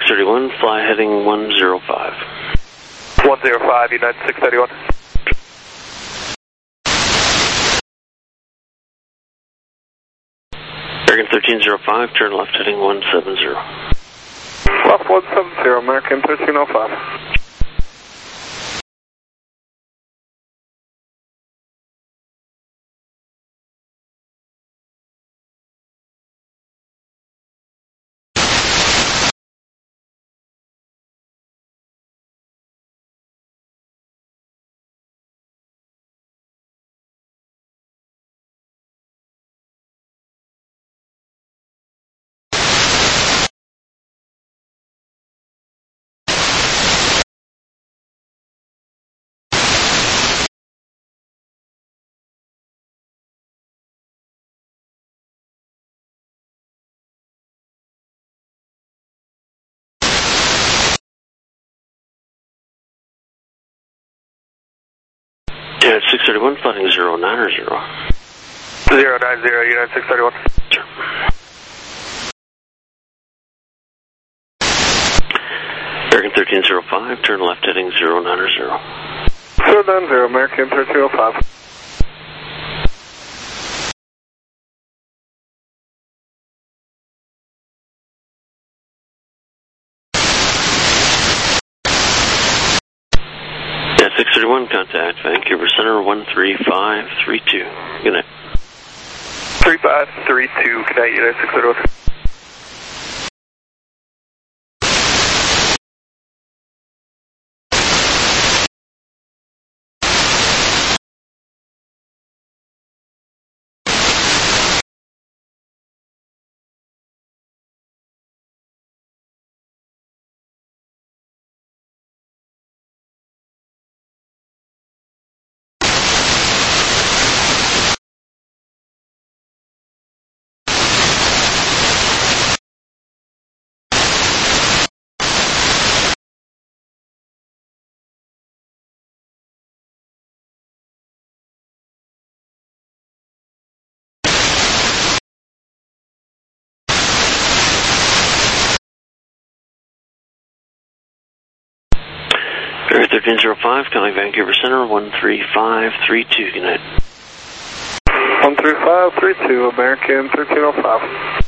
631, fly heading 105. 105, United 631. American 1305, turn left heading 170. Left 170, American 1305. Yeah, 631, flying 09 or 0? 090, United 631. Sure. American 1305, turn left heading 09 or 0? 090, American 1305. Yeah, 631, contact Vancouver Center 13532. Good night. 3532, good night, United 631. American 1305, calling Vancouver Center 13532. Good night. 13532, American 1305.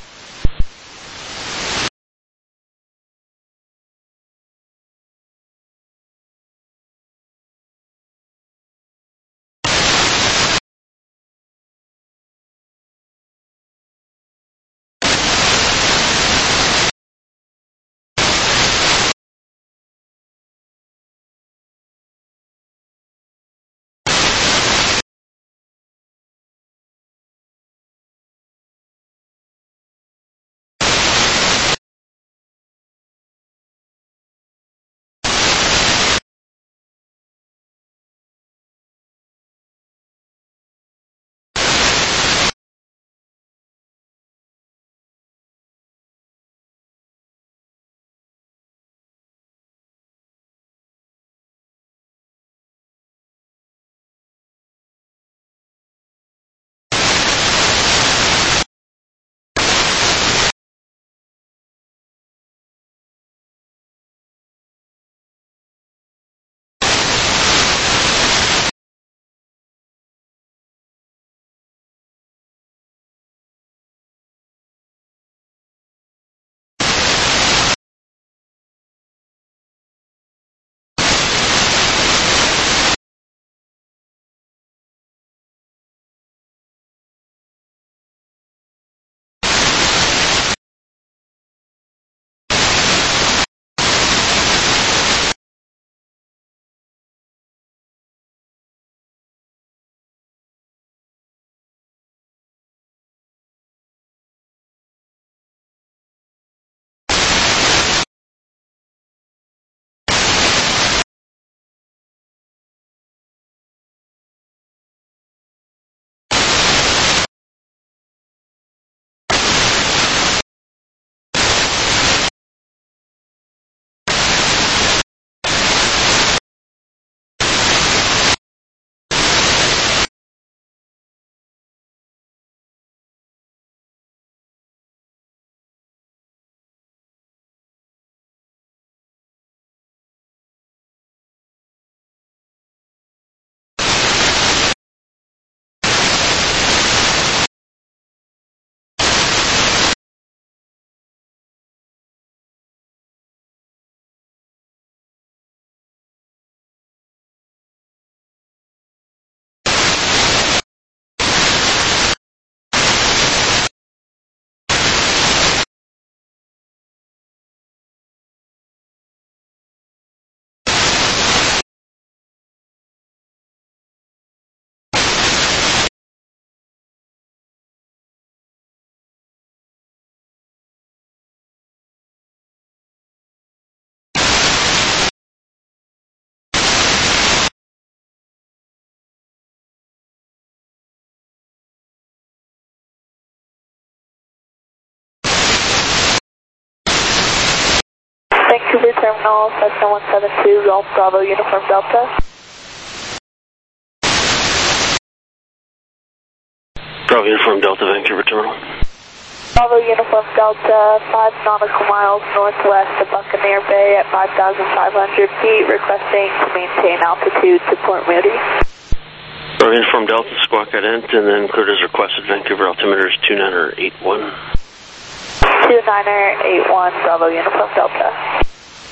Vancouver Terminal, Cessna 172, Golf Bravo, Uniform Delta. Bravo Uniform Delta, Vancouver Terminal. Bravo Uniform Delta, 5 nautical miles northwest of Buccaneer Bay at 5,500 feet, requesting to maintain altitude to Port Moody. Bravo Uniform Delta, squawk ident, and then cleared as requested. Vancouver altimeter is 2981. 2981, Bravo Uniform Delta.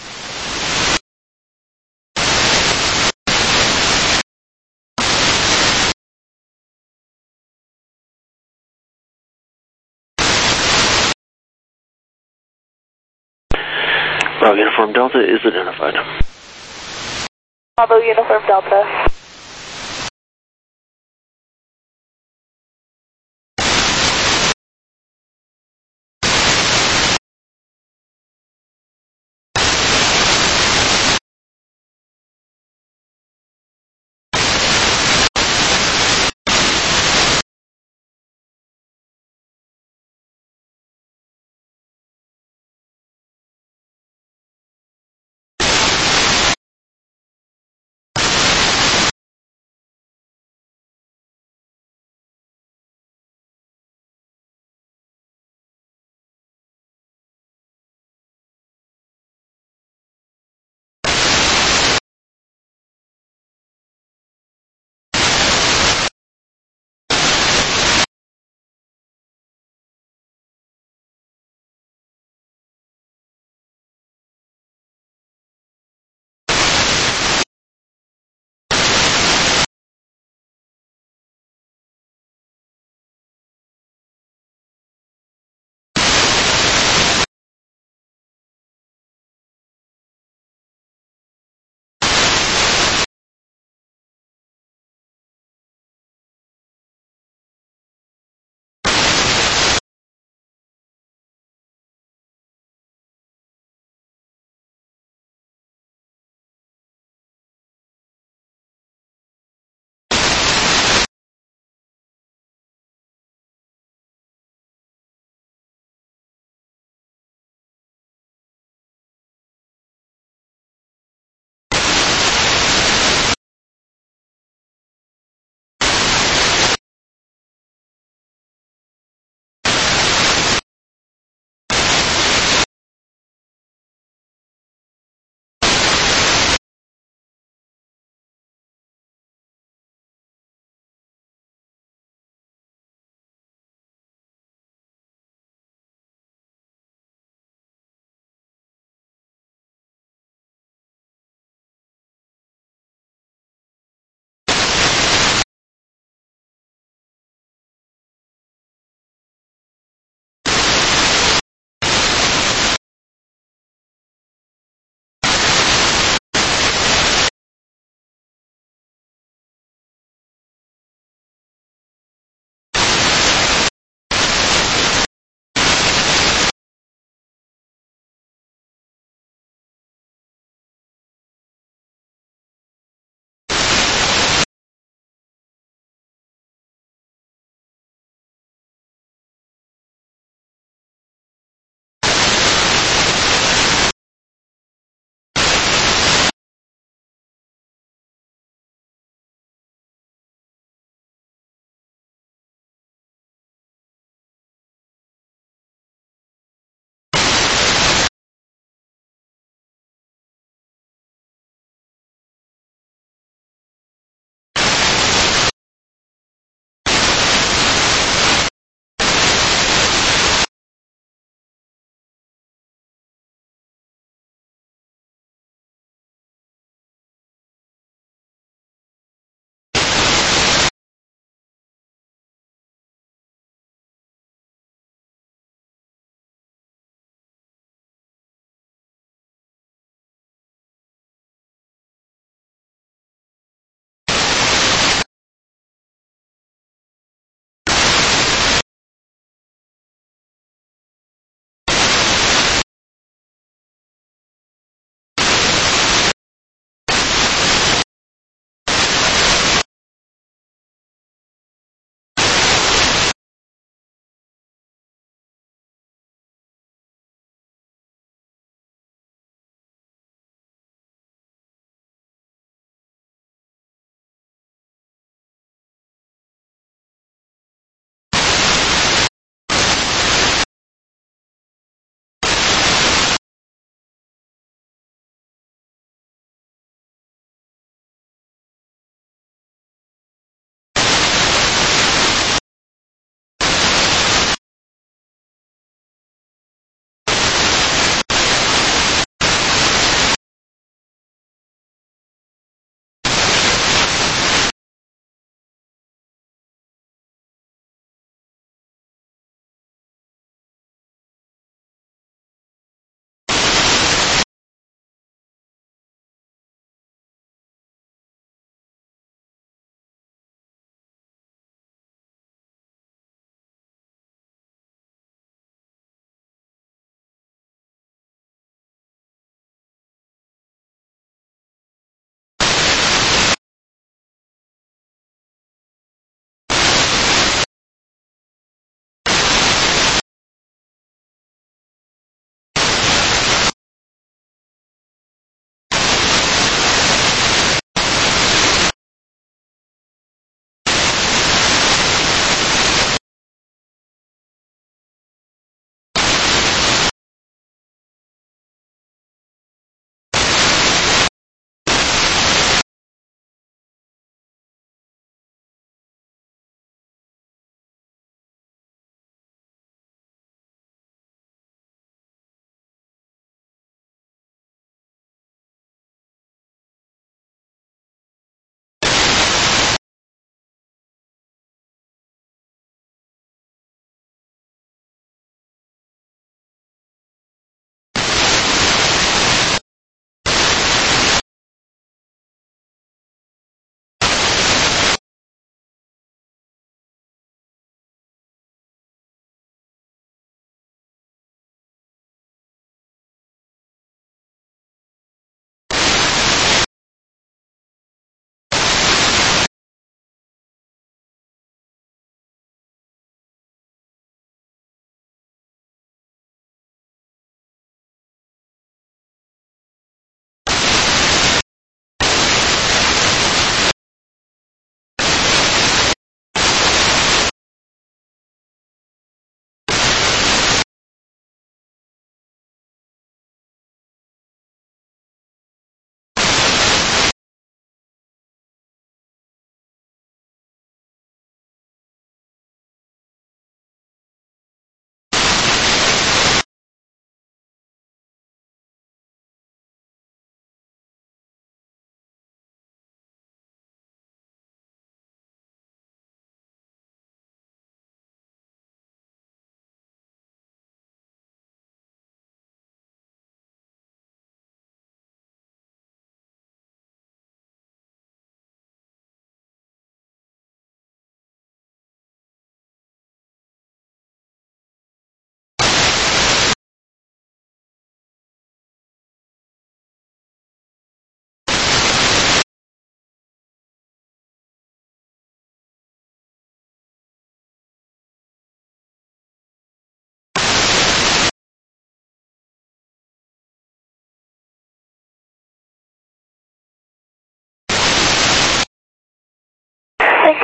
Bravo Uniform Delta is identified. Bravo Uniform Delta.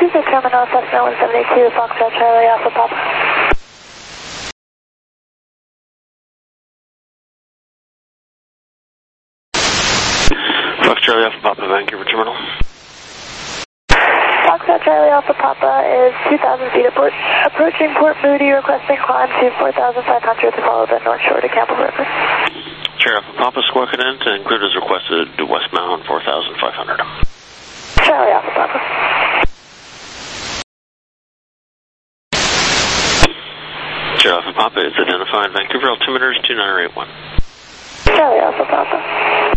Terminal Northwest 172, Foxtrot Charlie Alpha Papa. Fox Charlie Alpha Papa, Vancouver Terminal. Foxtrot Charlie Alpha Papa is 2,000 feet approaching Port Moody, requesting climb to 4,500 to follow the North Shore to Campbell River. Charlie Alpha Papa, squawk it in to include as requested to westbound 4,500. Charlie Alpha Papa. Charlie Alpha Papa is identified. Vancouver altimeter is 2981. Charlie Alpha Papa.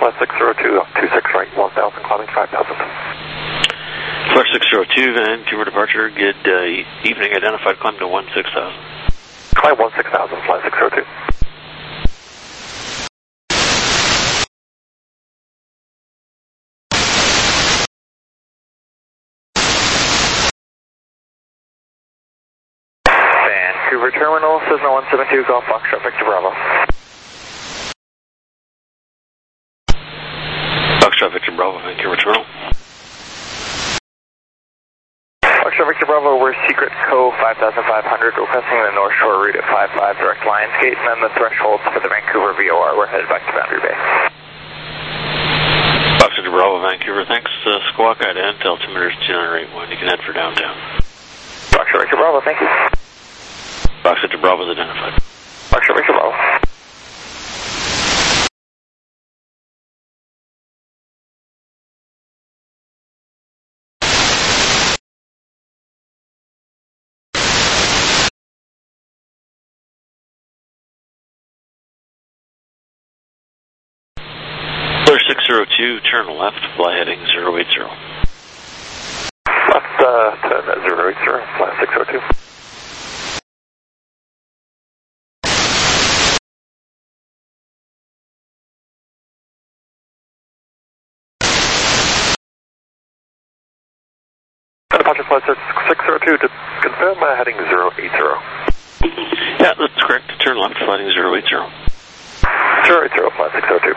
flight 602, 26 right, 1000, climbing 5000. Flight 602, Vancouver departure, good evening, identified climb to 16,000. Climb 16,000, flight 602. Vancouver Terminal, Cessna 172, Golf Foxtrot, Victor Bravo. Foxtrot Victor Bravo, Vancouver Terminal. Foxtrot Victor Bravo, we're Secret Co 5500, requesting the North Shore route at 55 direct Lionsgate, and then the thresholds for the Vancouver VOR. We're headed back to Boundary Bay. Foxtrot Bravo, Vancouver, thanks. Squawk ident, altimeter 2981, you can head for downtown. Foxtrot Victor Bravo, thank you. Foxtrot Bravo is identified. Foxtrot Victor Bravo. Clear 602, turn left, fly heading 080. Left, turn at 080, flight 602. Departure flight 602 to confirm heading 080. Yeah, that's correct. Turn left, flighting 080. 080, flight 602.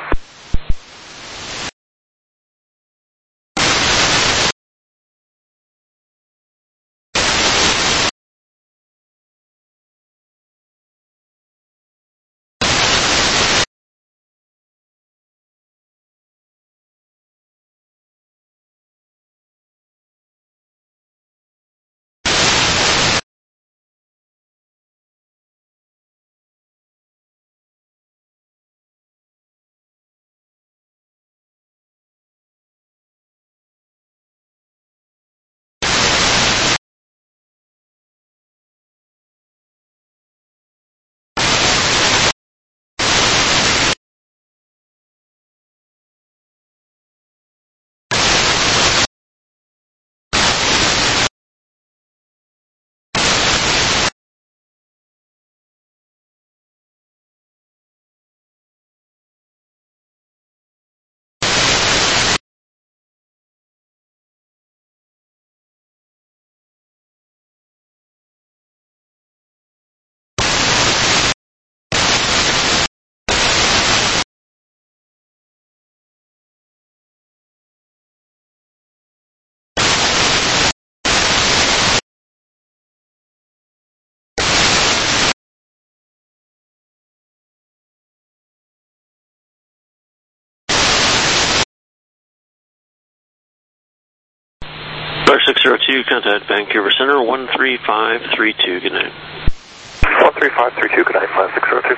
Flight 602, contact Vancouver Center, 13532, good night. 13532, good night, flight 602.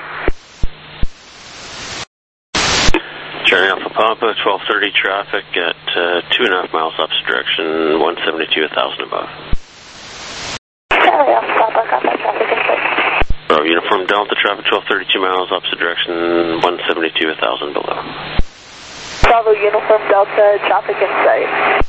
Charlie Alpha Papa, 1230 traffic at 2.5 miles opposite direction, 172, 1,000 above. Charlie Alpha Papa, contact traffic in sight. Bravo Uniform Delta traffic, 1232 miles opposite direction, 172, 1,000 below. Bravo Uniform Delta, traffic in sight.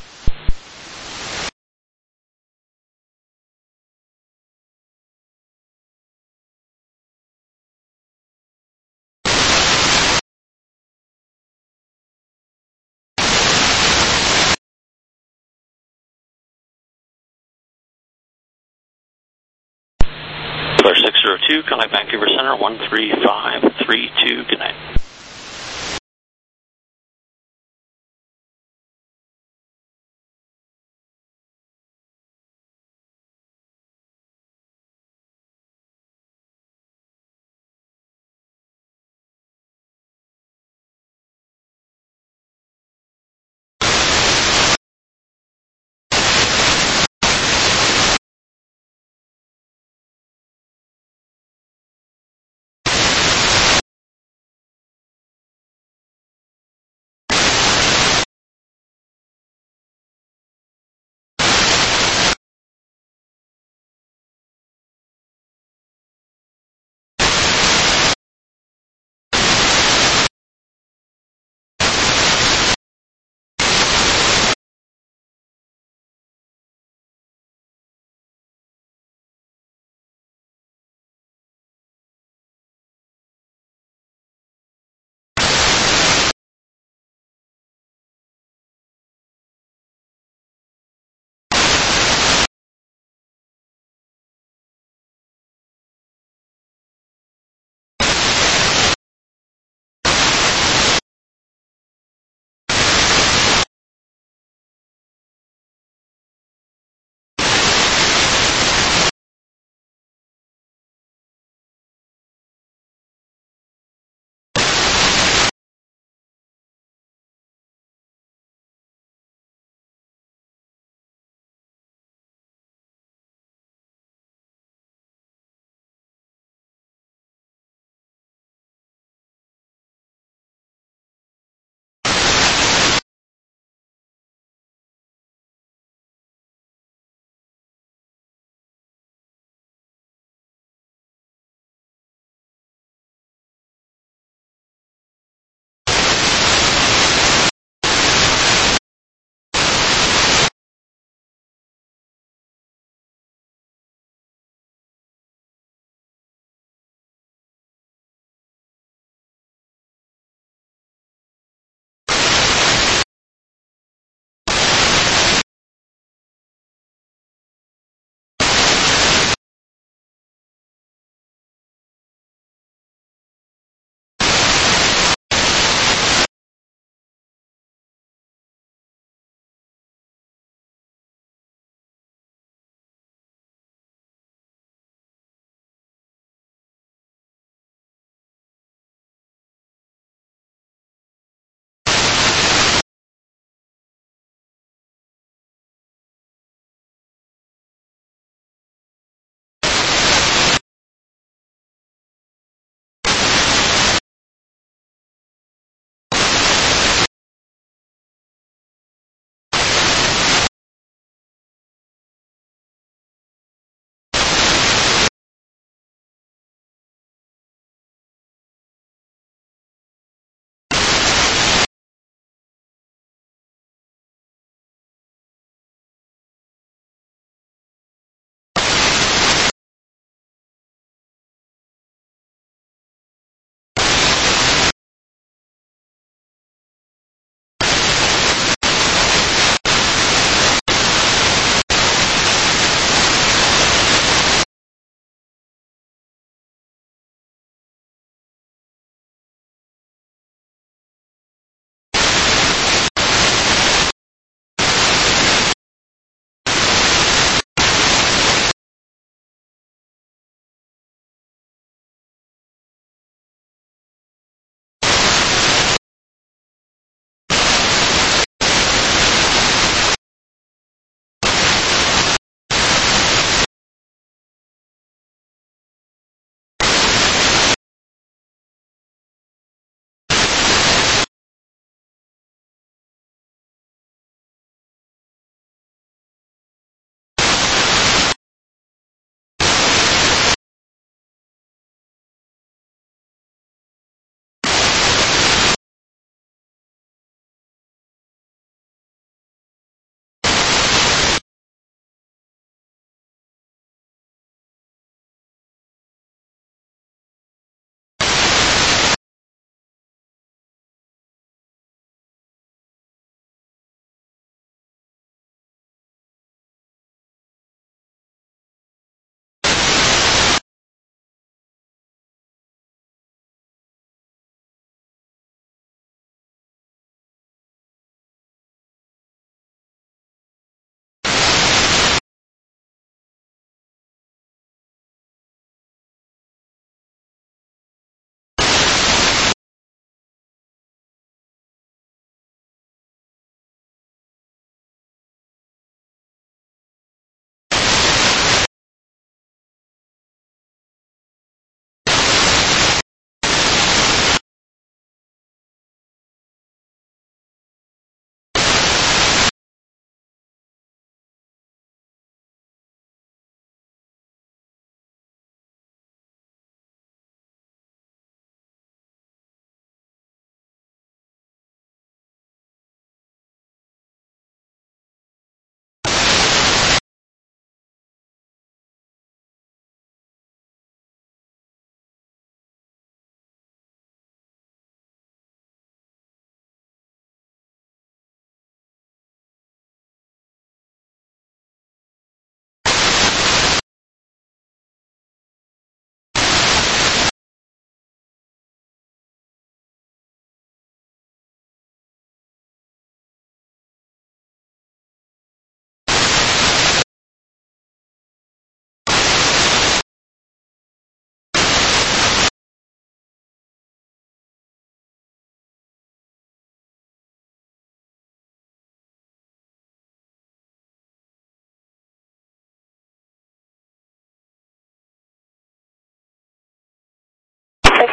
Flight 602, contact Vancouver Center, 13532, good night.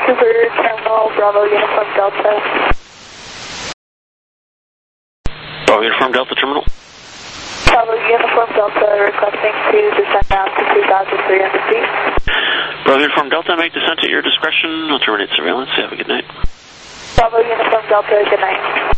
Vancouver Terminal, Bravo Uniform Delta. Bravo Uniform Delta Terminal. Bravo Uniform Delta requesting to descend down to 2,300 feet. Bravo Uniform Delta, make descent at your discretion. I'll terminate surveillance. Have a good night. Bravo Uniform Delta, good night.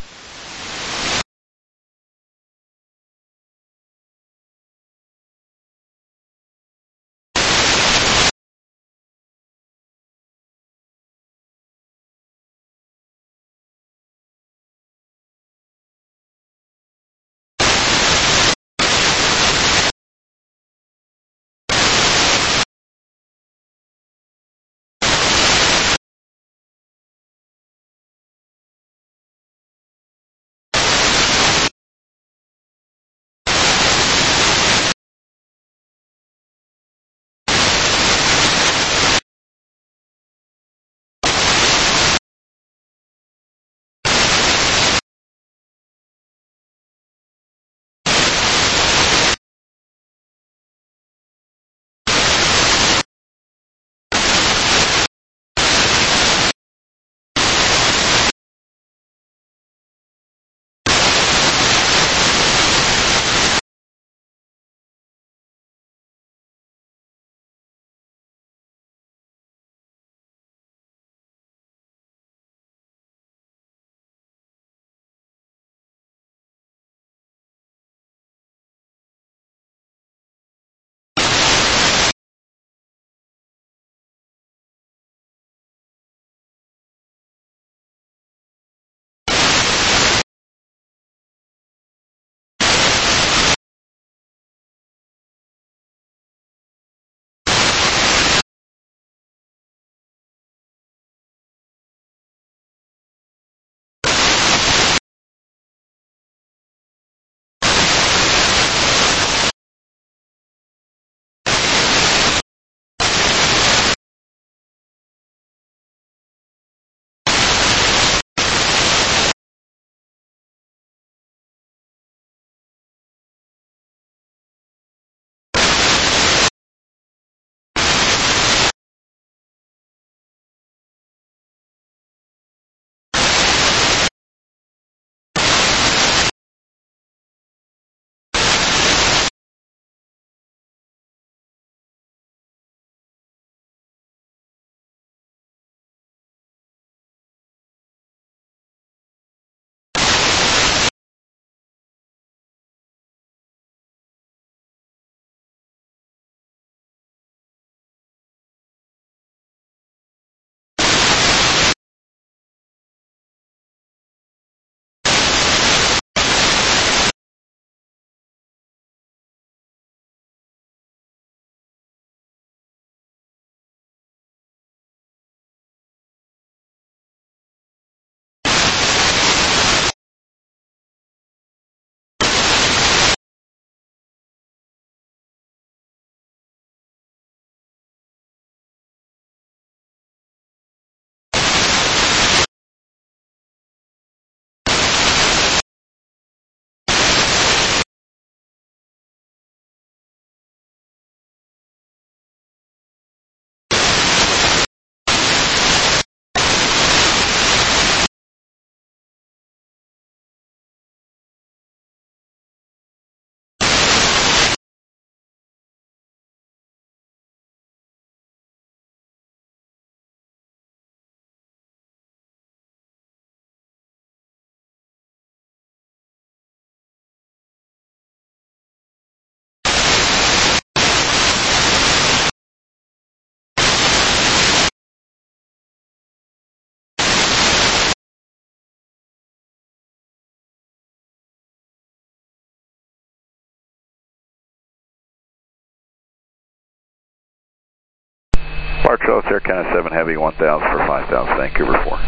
Park Charles Air Canada 7 Heavy 1000 for 5000, Vancouver 4.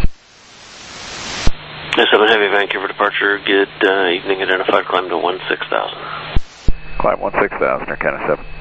7 Heavy Vancouver departure, good evening, identified climb to 16,000. Climb 16,000, Air Canada 7.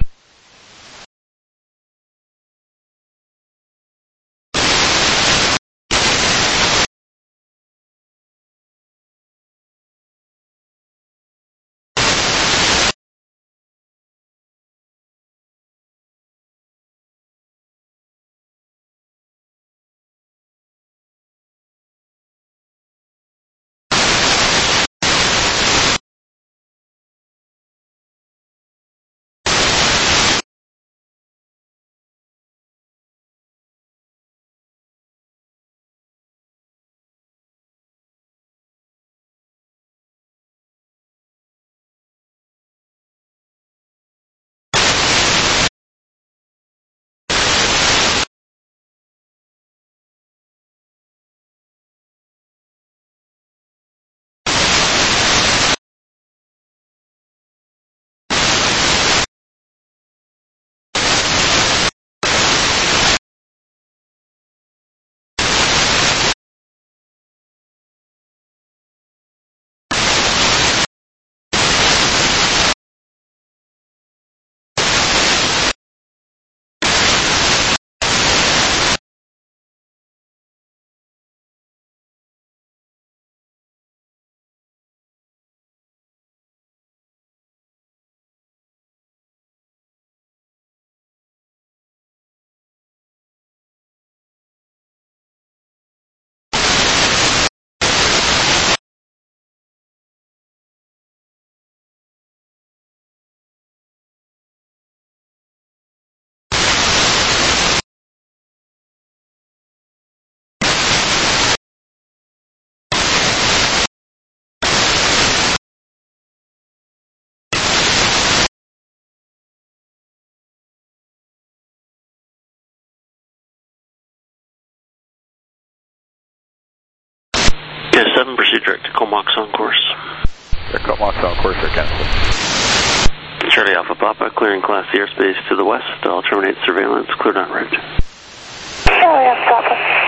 7, proceed direct to Comox on course. Comox on course, Air Canada 7. Charlie Alpha Papa, clearing Class C airspace to the west. I'll terminate surveillance, cleared en route. Charlie Alpha Papa.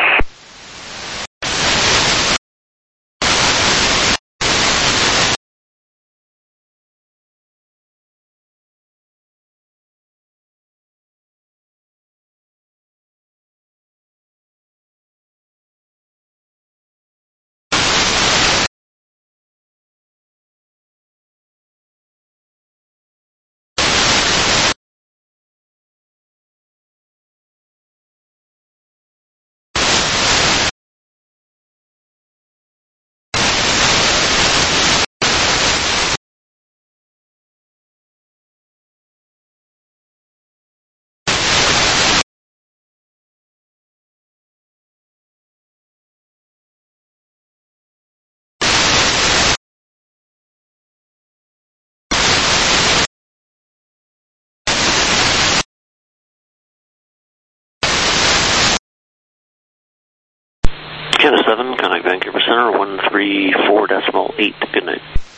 Canada 7, contact Vancouver Center, 134.8. Good night.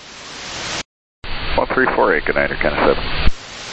1348, good night, Air Canada 7.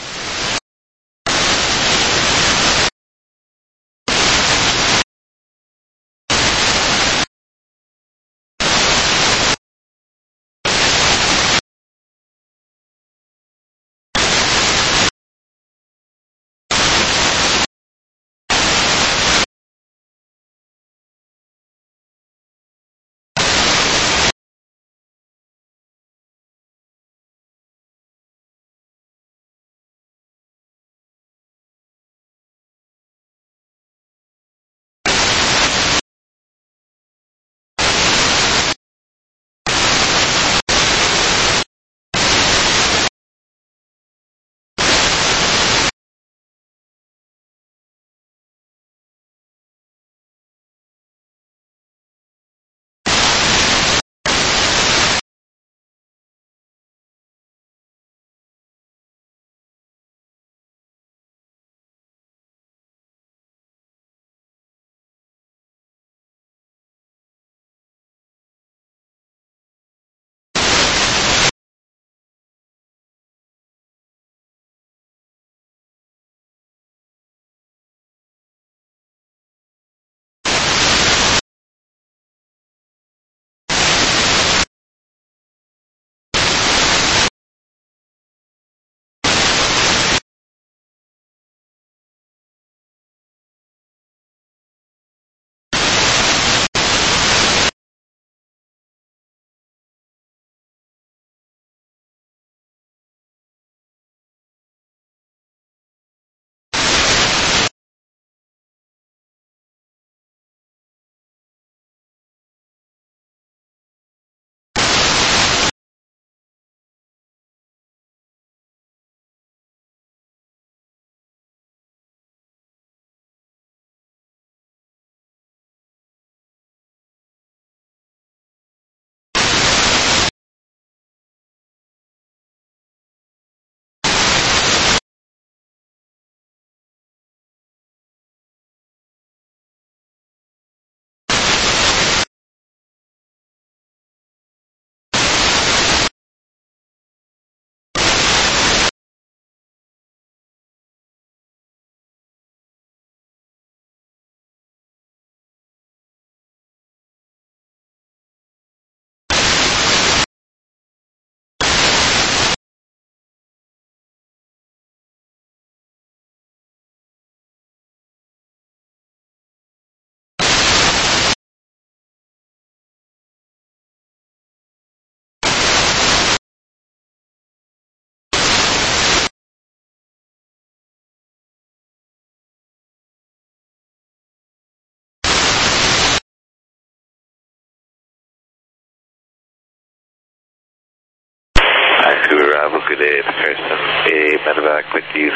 Good day, person. A medevac with you,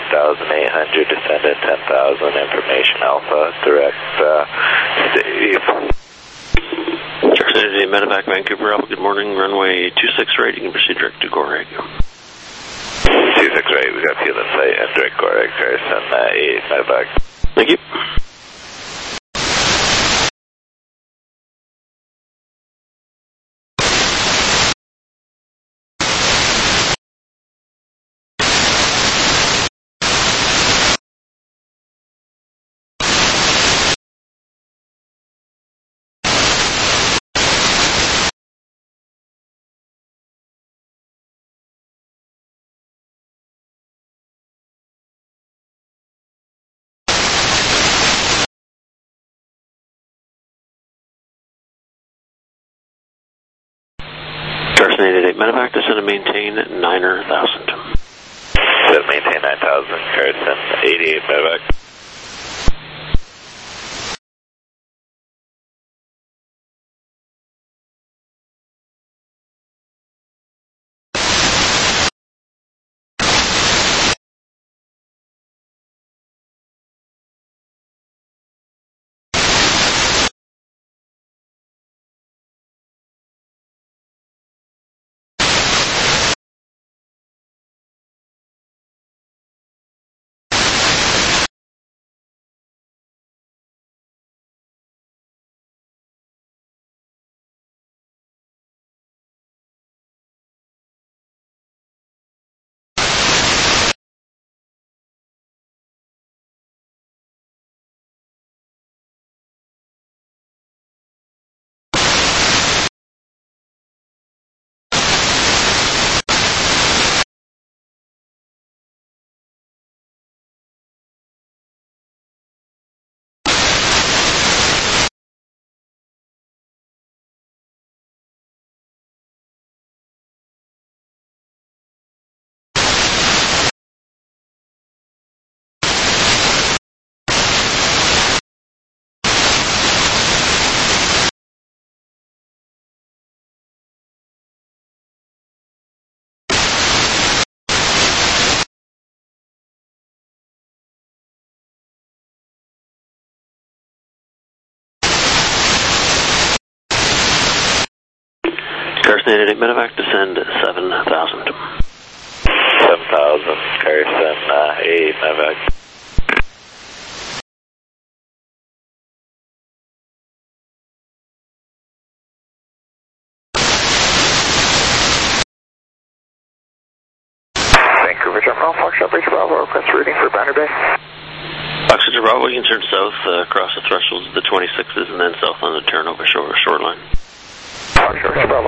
13,800, descend at 10,000, information Alpha, direct, Steve. Charlie medevac Vancouver Alpha, good morning, runway 26 right, you can proceed direct to Goreg. 26 right, we got field in sight and direct Goreg, person, 8 medevac. Thank you. Carson 888 Medevac, descend and maintain 9,000. Descend and maintain 9,000, Carson 88 Medevac. Carson 888 Medevac, descend 7,000. 7,000, Carson 88 Medevac. Vancouver Terminal, Foxtrot Bridge Bravo, request routing for Boundary Bay. Foxtrot Bravo, you can turn south across the thresholds of the 26s and then south on the turnover shoreline. Foxtrot Bravo.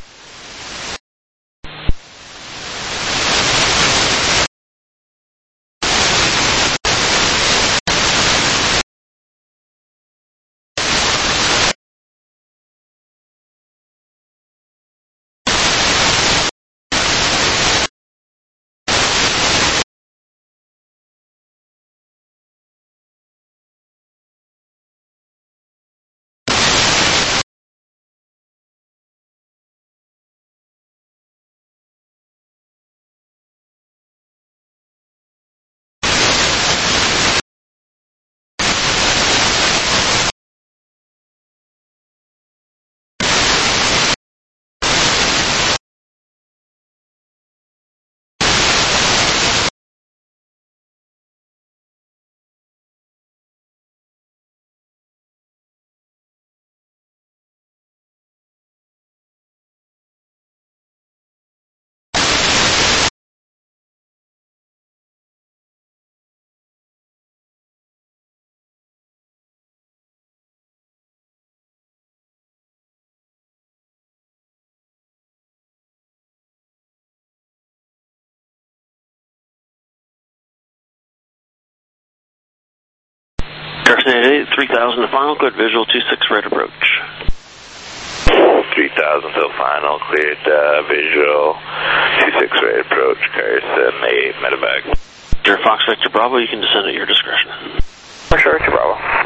Carson 888, 3,000 to final, good visual, 26 right approach. 3,000 till final, cleared visual, 26 right approach, Carson 88 Medevac. Fox Victor Bravo, you can descend at your discretion. Foxtrot Victor Bravo.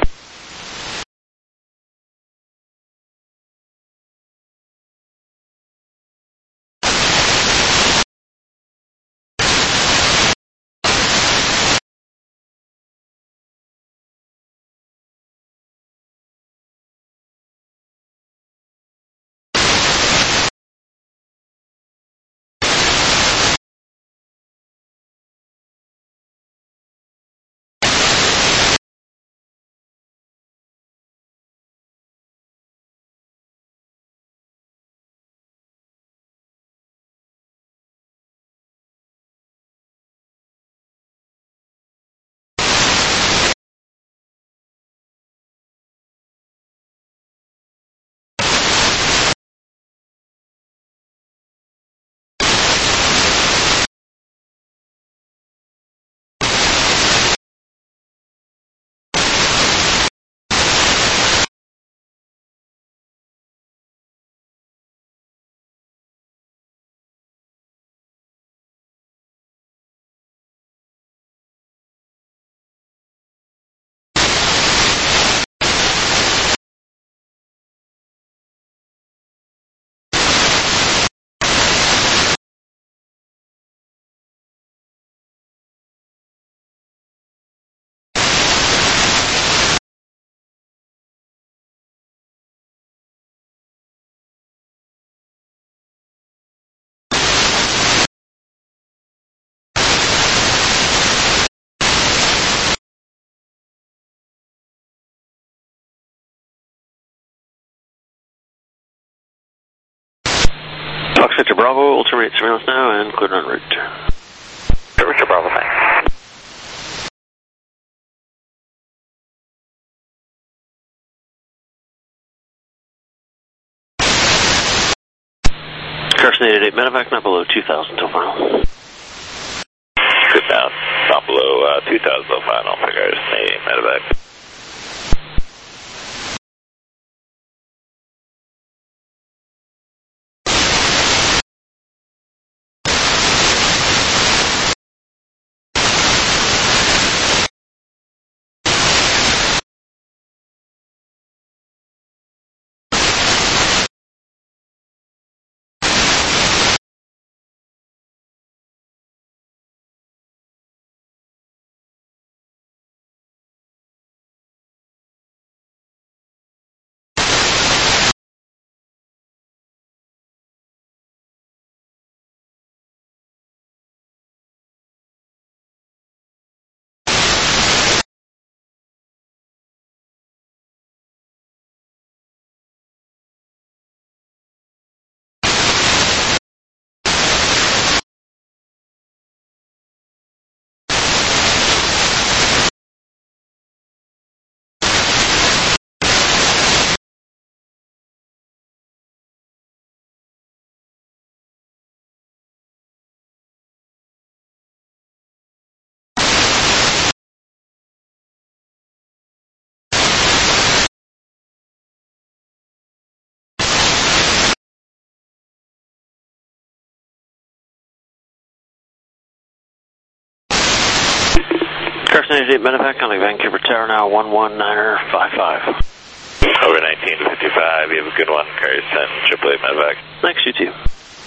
Victor Bravo, will terminate surveillance now and clear en route. Victor Bravo, thanks. Carson 888 medevac, not below 2,000 till final. Good now, not below 2,000 till final for Carson 888 medevac. Carson 88 medevac, calling Vancouver Tower now, 119er55. Over 19 to 55, you have a good one, Carson, 888 medevac. Thanks, you too.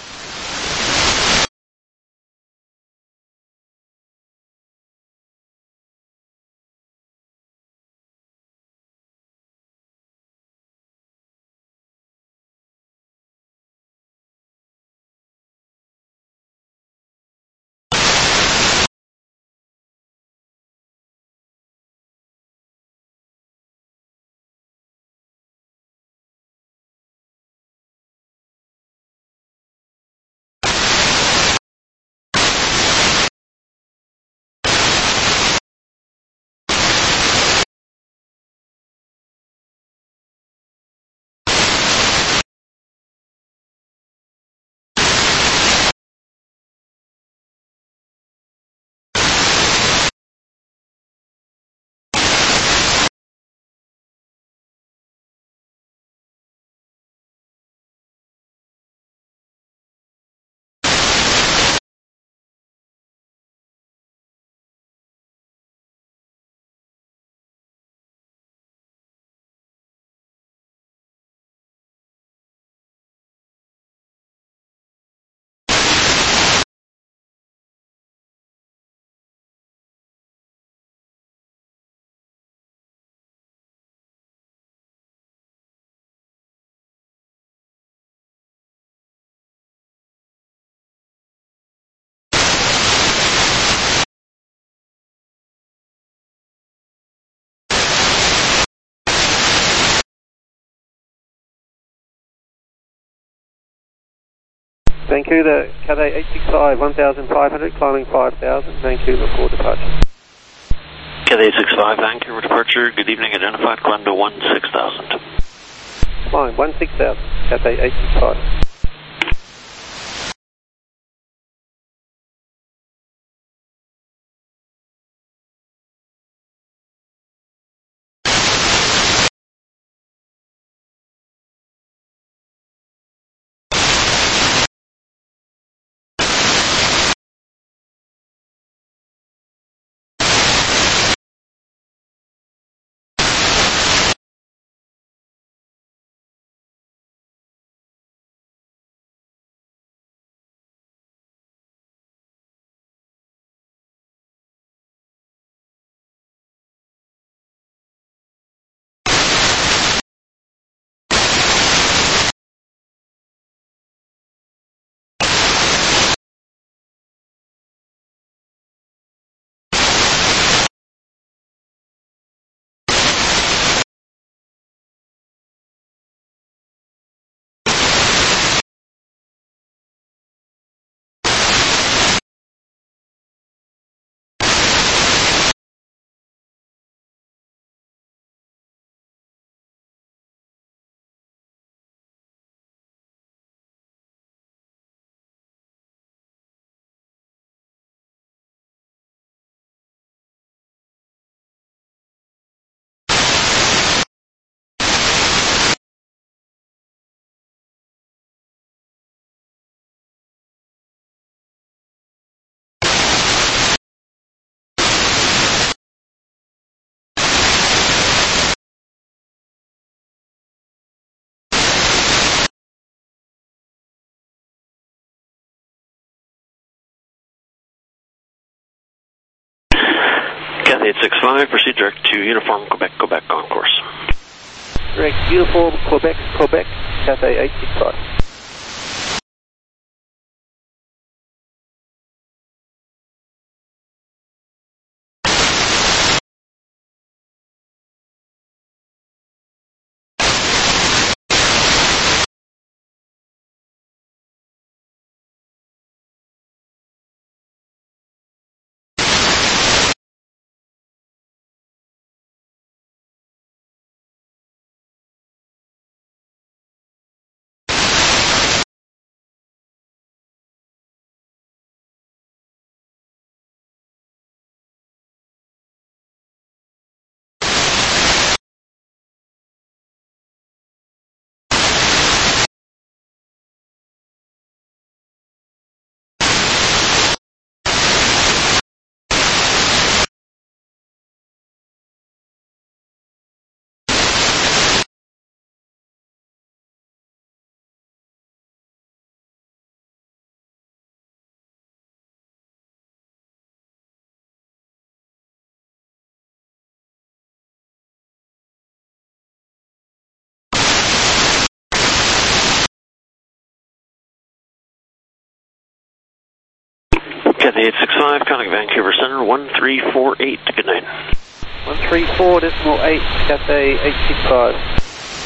Vancouver, Cathay 865, 1,500, climbing 5,000, Vancouver for departure. Cathay 865, Vancouver departure, good evening, identified, climb to 16,000. Climb 16,000, Cathay 865. 865, proceed direct to Uniform Quebec, Quebec on course. Direct Uniform Quebec, Quebec, Cathay 865. Cathay 865, contact Vancouver Center, 1348, good night. 134.8, Cathay 865.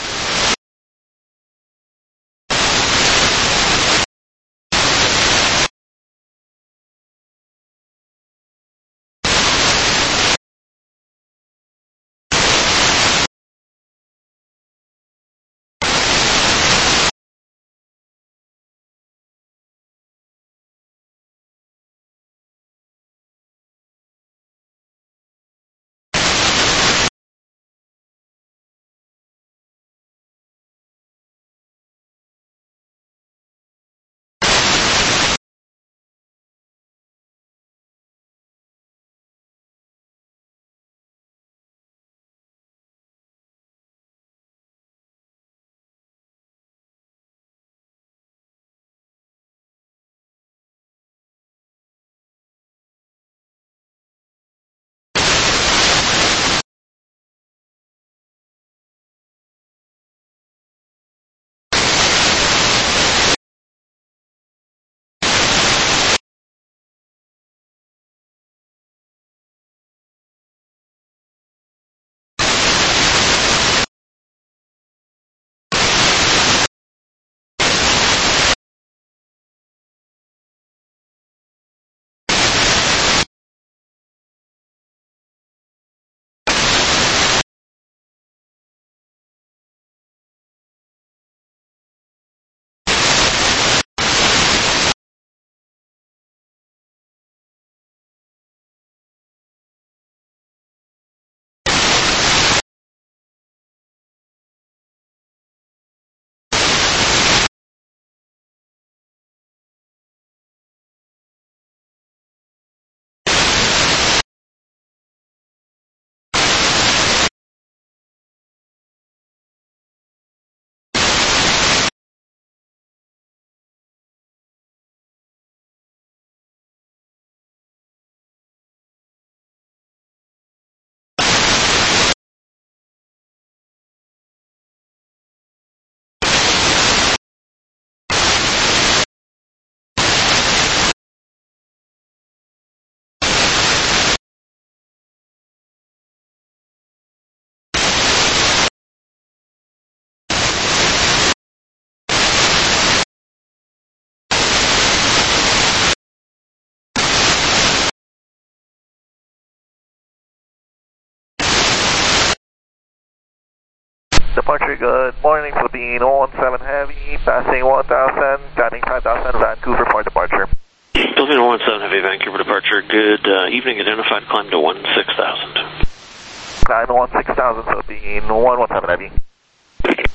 Departure, good morning, Philippine 17 Heavy, passing 1000, landing 5000, Vancouver for departure. Philippine 17 Heavy, Vancouver departure, good evening, identified climb to 16,000. Climb 16,000, Philippine 117 Heavy.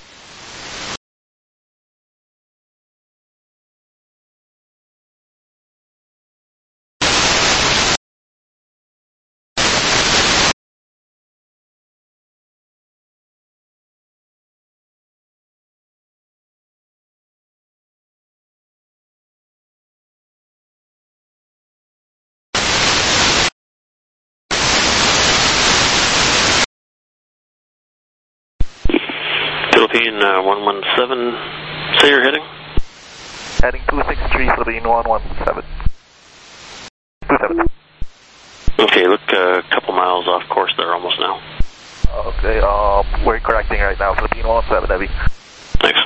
Philippine 117, say you're heading? Heading 263, Philippine 117. 27. Okay, look a couple miles off course there almost now. Okay, we're correcting right now, Philippine 117 Heavy. Thanks.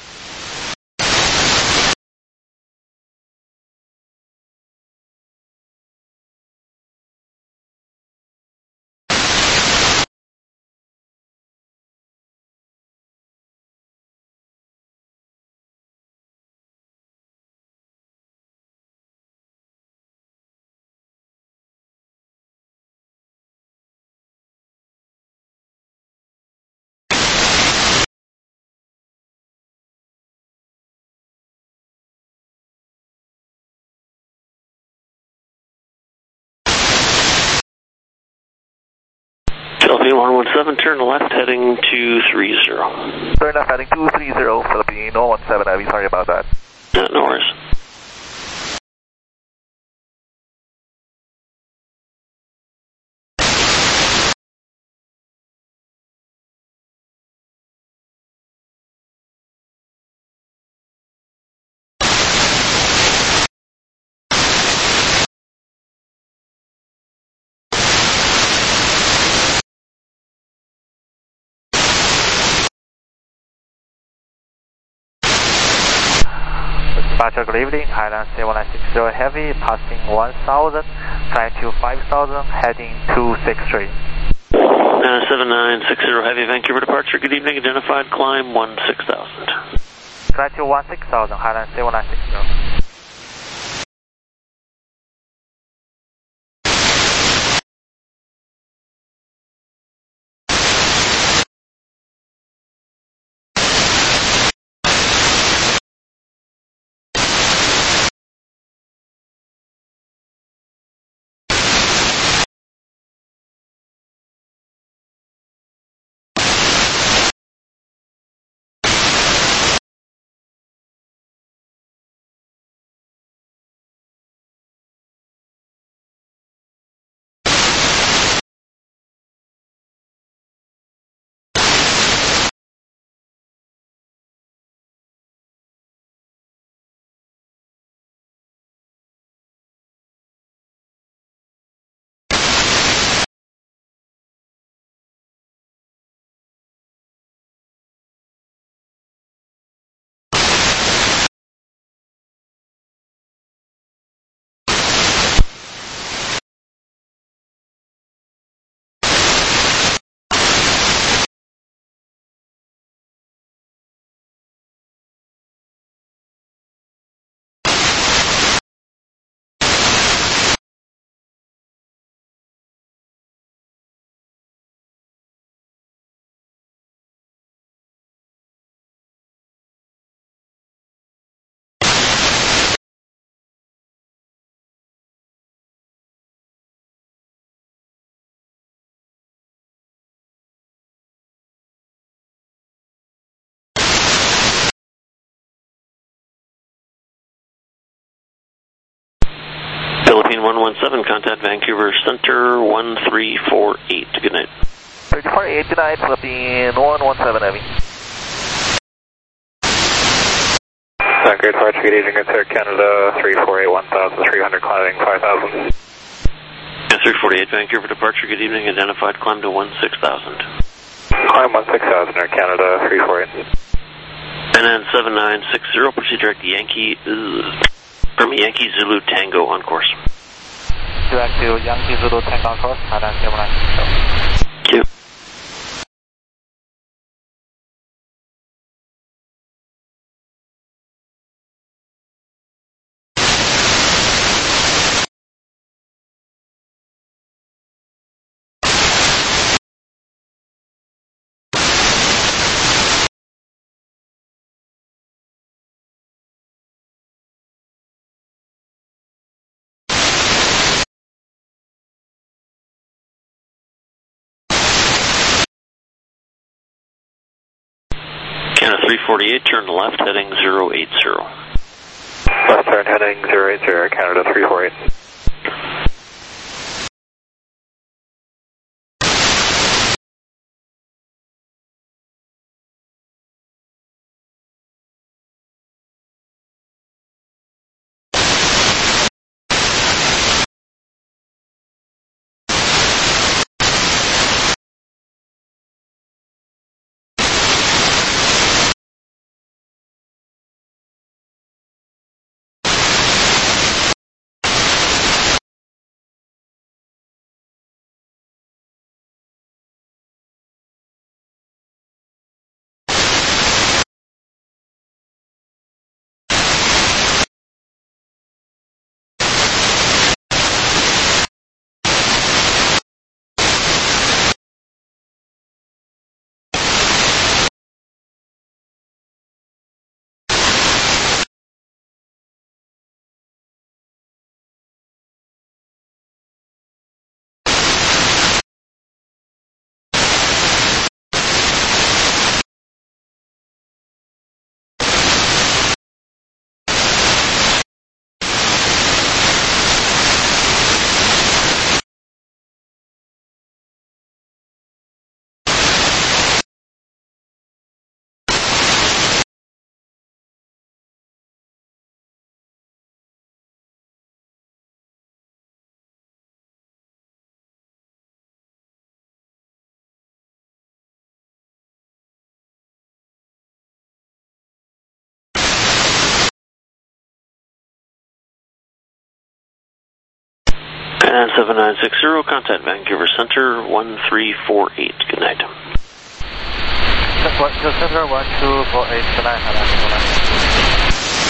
Philippine 117, turn left heading 230. Turn left heading 230, Philippine 117 Heavy, sorry about that. No worries. Dispatcher, good evening. Highland 7960 Heavy, passing 1000, trying to 5000, heading 263. 7960 Heavy, Vancouver departure. Good evening, identified climb 16,000. Try to 16,000, Highland 7960. Philippine 117, contact Vancouver Center 1348. Good night. 3448, good night, Philippine 117 Heavy. Great departure, good evening, good sir, Canada 348, 1,300, climbing 5,000. 348, Vancouver departure. Good evening, identified climb to 16,000. Climb 16,000, Air Canada 348. And then 7960, proceed direct Yankee Zulu Tango on course. Direct to Yankee Zulu Tango on course, Highland 7960. Thank you. Canada 348, turn left heading 080. Left turn heading 080, Air Canada 348. And 7960, contact Vancouver Center 1348. Good night. Vancouver Center 1248. Good night. Good night.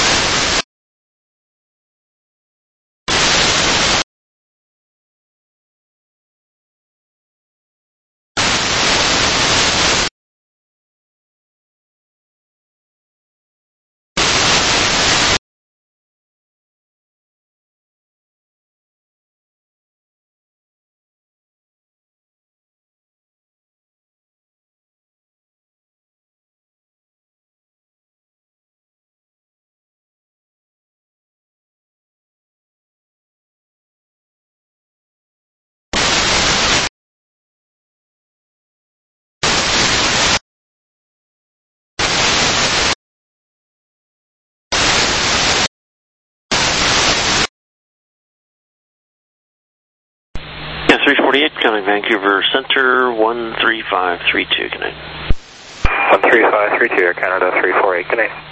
Yeah, 348, coming Vancouver Center 13532. Good night. 13532, Air Canada 348. Good night.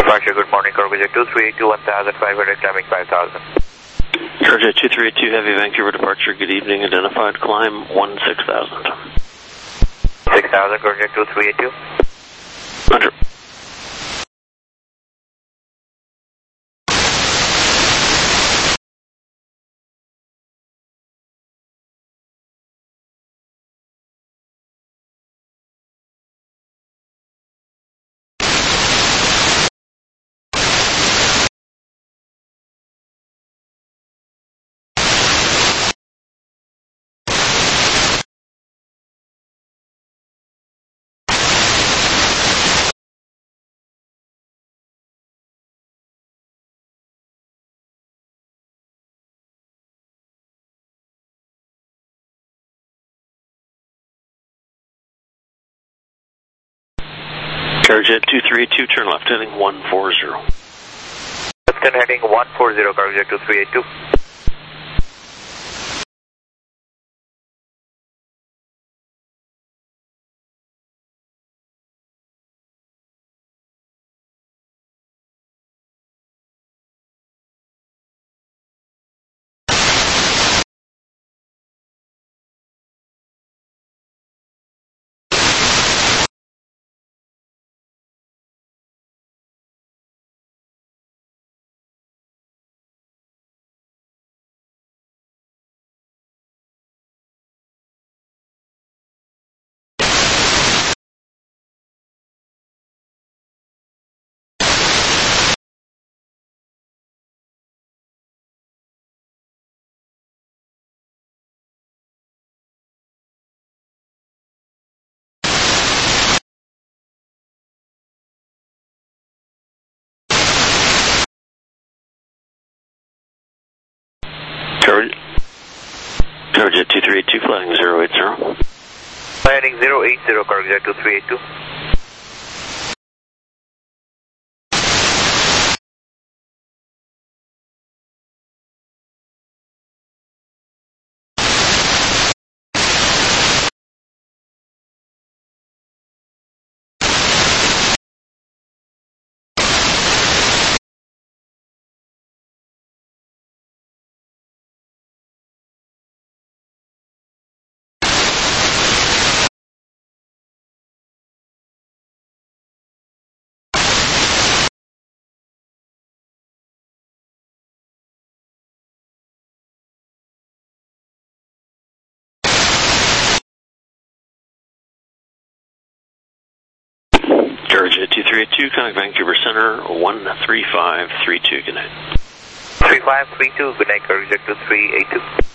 Departure, good morning, Cargojet 2382, 1500, climbing 5000. Cargojet 2382 Heavy, Vancouver departure, good evening, identified, climb 16,000. 6000, Cargojet 2382. Roger. Cargojet 2382, turn left heading 140. Left turn heading 140, Cargojet 2382. Cargojet 2382, flying 080. Landing 080, Cargojet 2382. Cargojet 2382, contact Vancouver Center 13532, good night. 3532, good night, Cargojet 2382.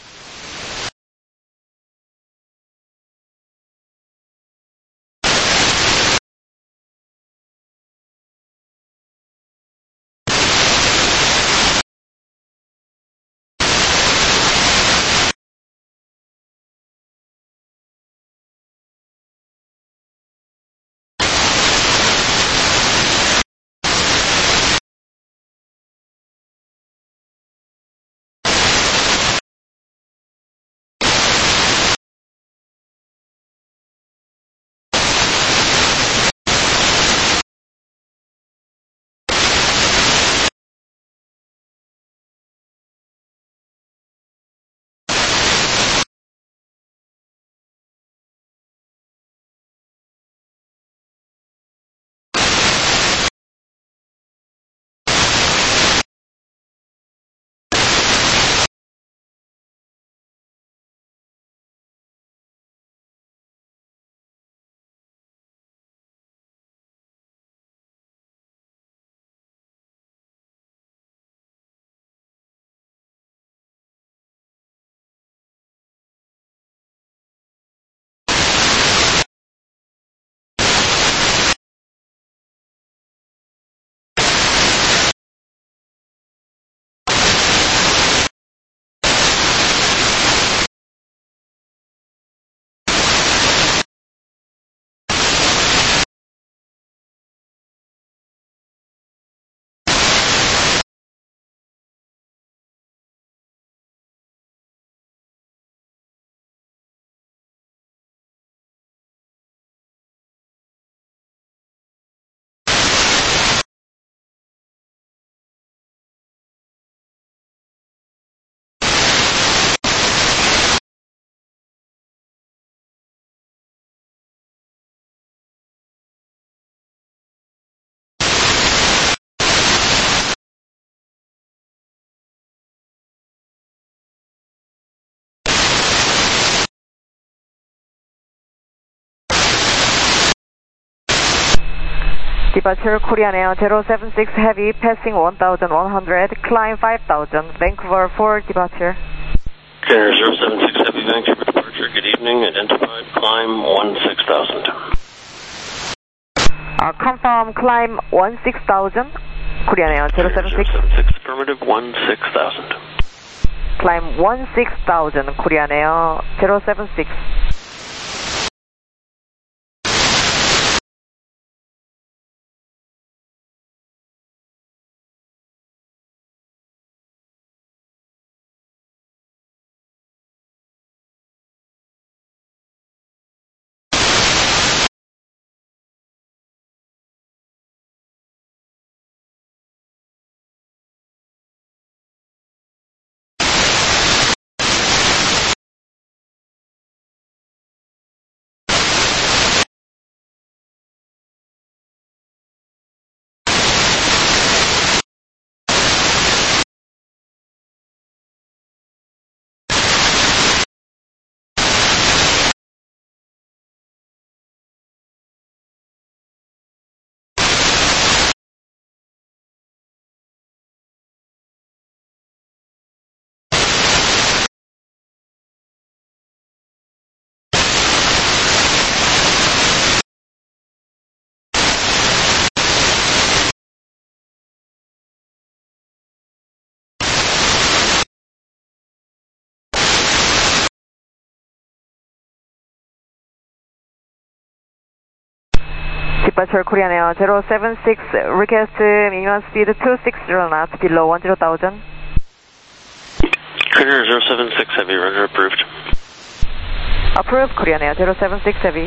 Departure Korean Air 076 Heavy, passing 1,100, climb 5,000, Vancouver for departure. Carrier 076 Heavy, Vancouver departure, good evening, identified, climb 16,000. Confirm, climb 16,000, Korean Air 076. 076, affirmative, 16,000. Climb 16,000, Korean Air 076. Departure Korean Air 076, request minimum speed 260 knots, below 10,000. Carrier 076 Heavy, roger, approved. Approved, Korean Air 076 Heavy.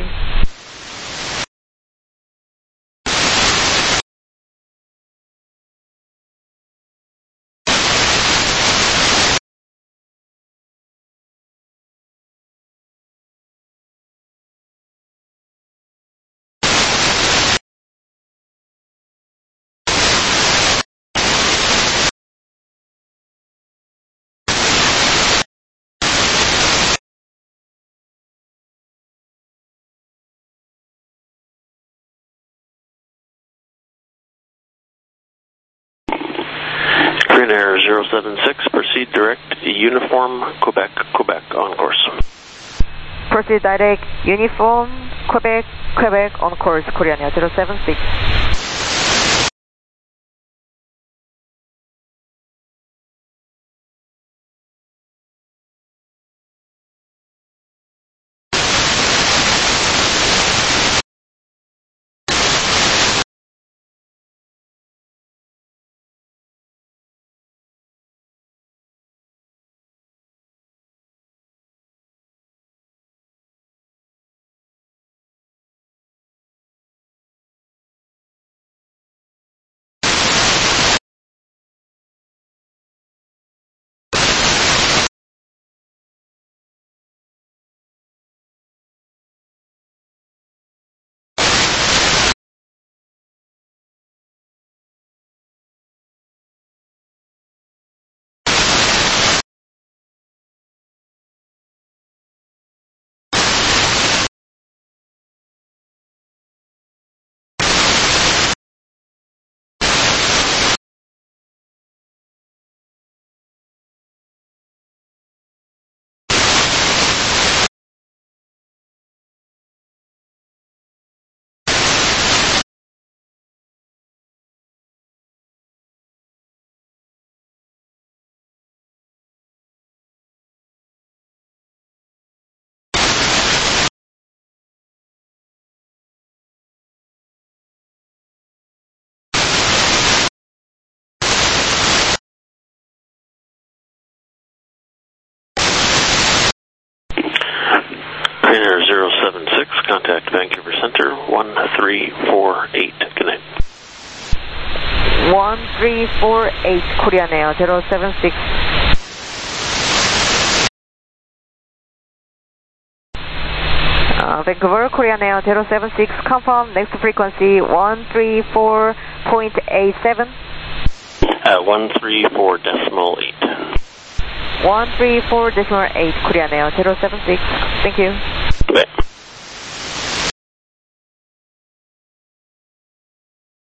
Korean Air 076, proceed direct, uniform, Quebec, Quebec, on course. Proceed direct, uniform, Quebec, Quebec, on course, Korean Air 076. Korean Air 076, contact Vancouver Center, 1348, good night. 1348, Korean Air 076. Vancouver, Korean Air 076, confirm next frequency 134.87. 134.8. 134.8, Korean Air 076. Thank you. Bye.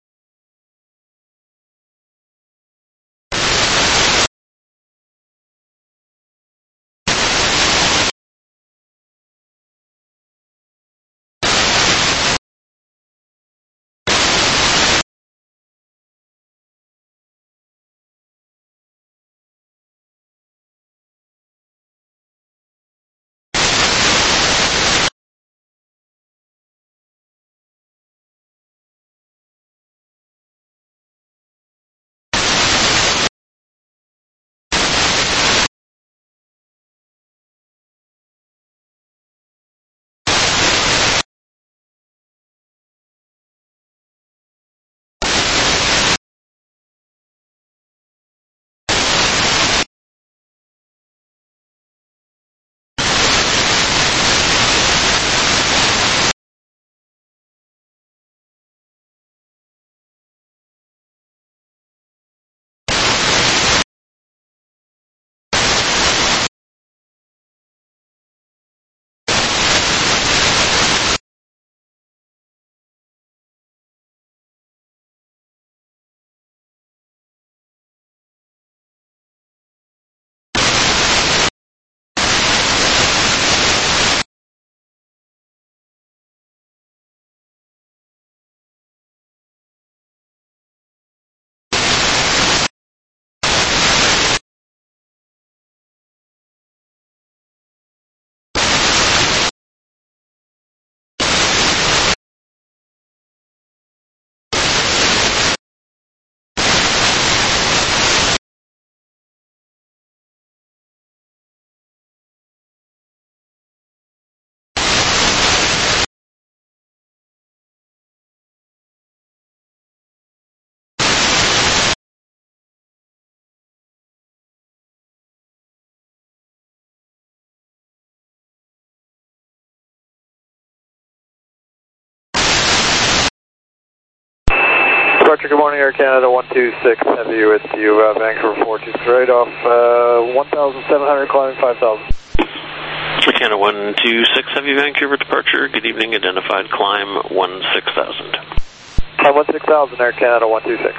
Departure, good morning, Air Canada 126, heavy with you, Vancouver 423, right off 1,700, climbing 5,000. Air Canada 126, heavy Vancouver departure, good evening, identified climb 16,000. Climb 16,000, Air Canada 126.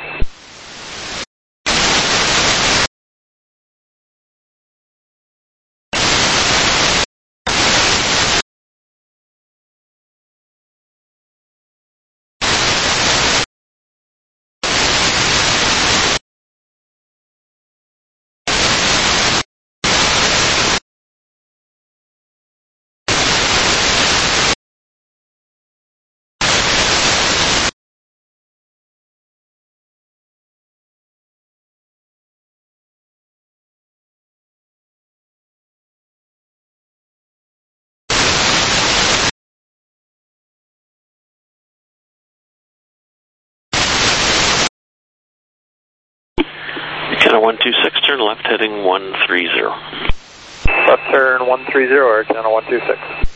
Canada 126, turn left heading 130. Left turn 130, Air Canada 126.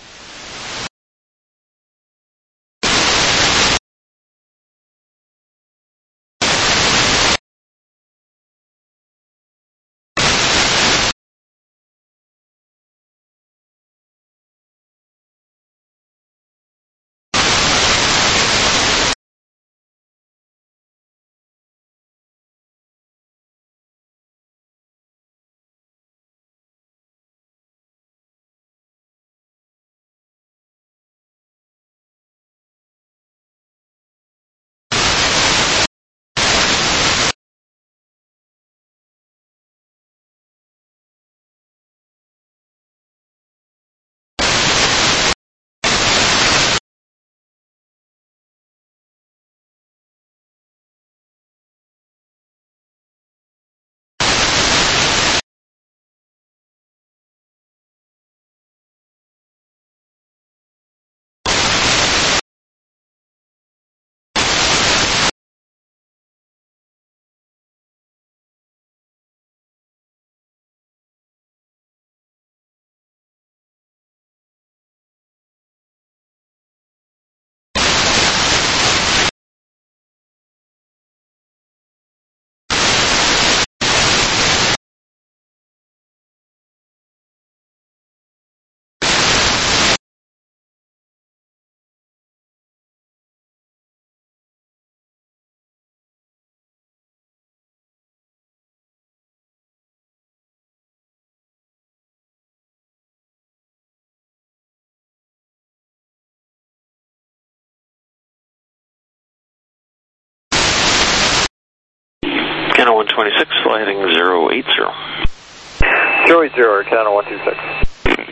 Canada 126, fly heading 080. 080, Air Canada 126.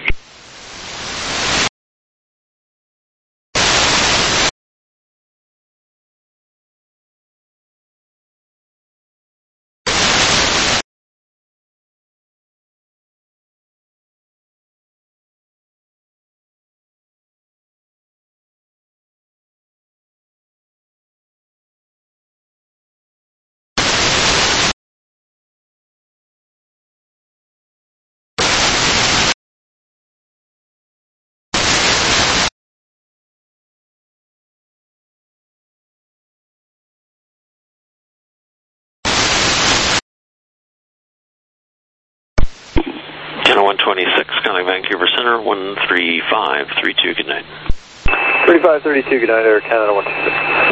Canada 126, calling Vancouver Center 13532, good night. 3532, good night, Air Canada 126.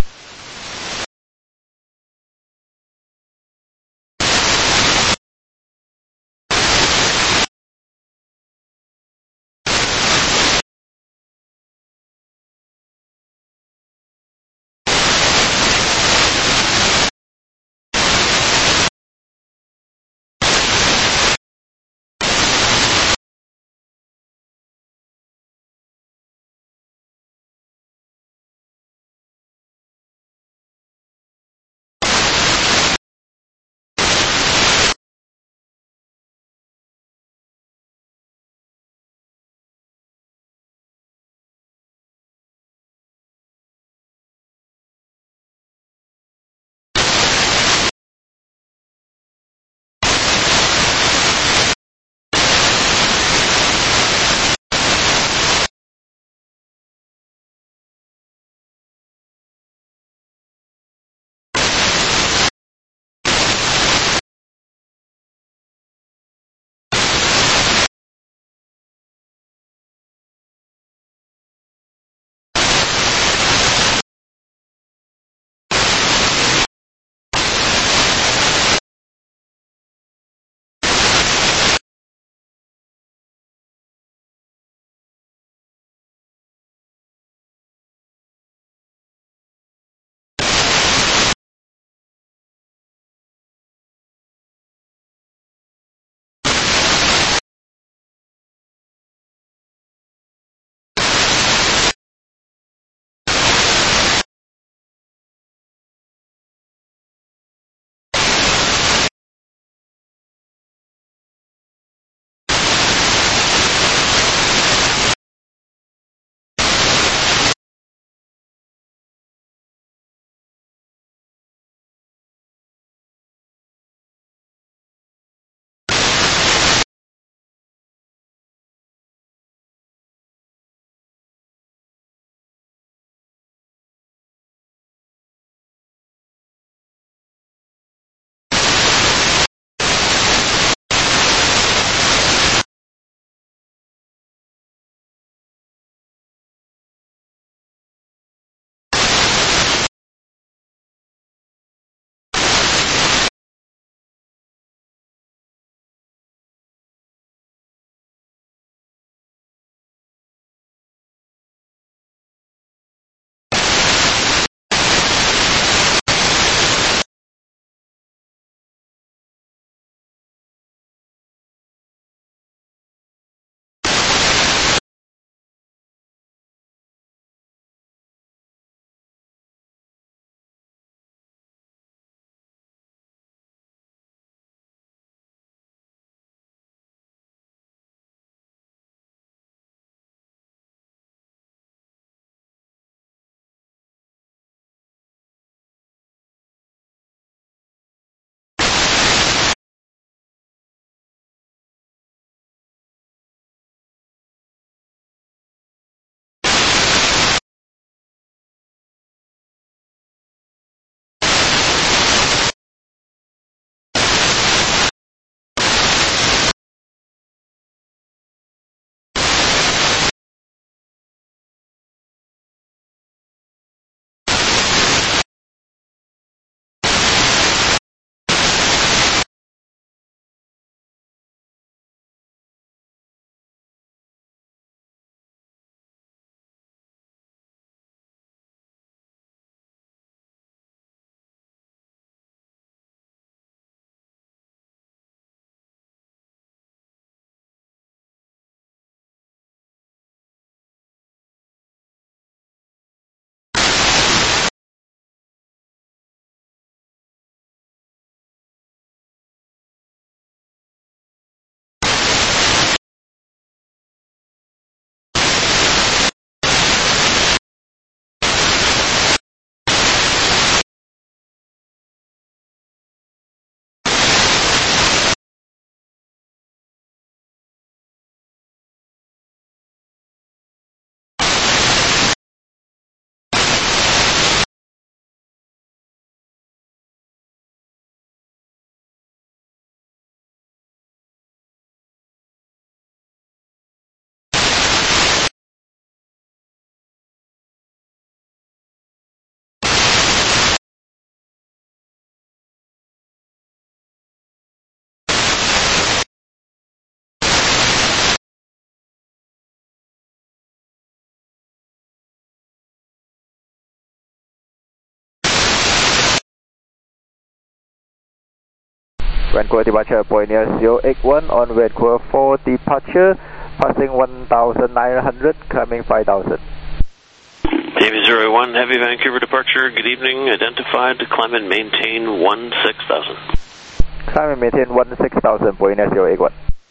Vancouver departure, Pioneer 081 on Vancouver 4 departure, passing 1,900, climbing 5,000. Navy 081, Heavy Vancouver departure, good evening, identified, climb and maintain 16,000. Climb and maintain 16,000, Pioneer 081.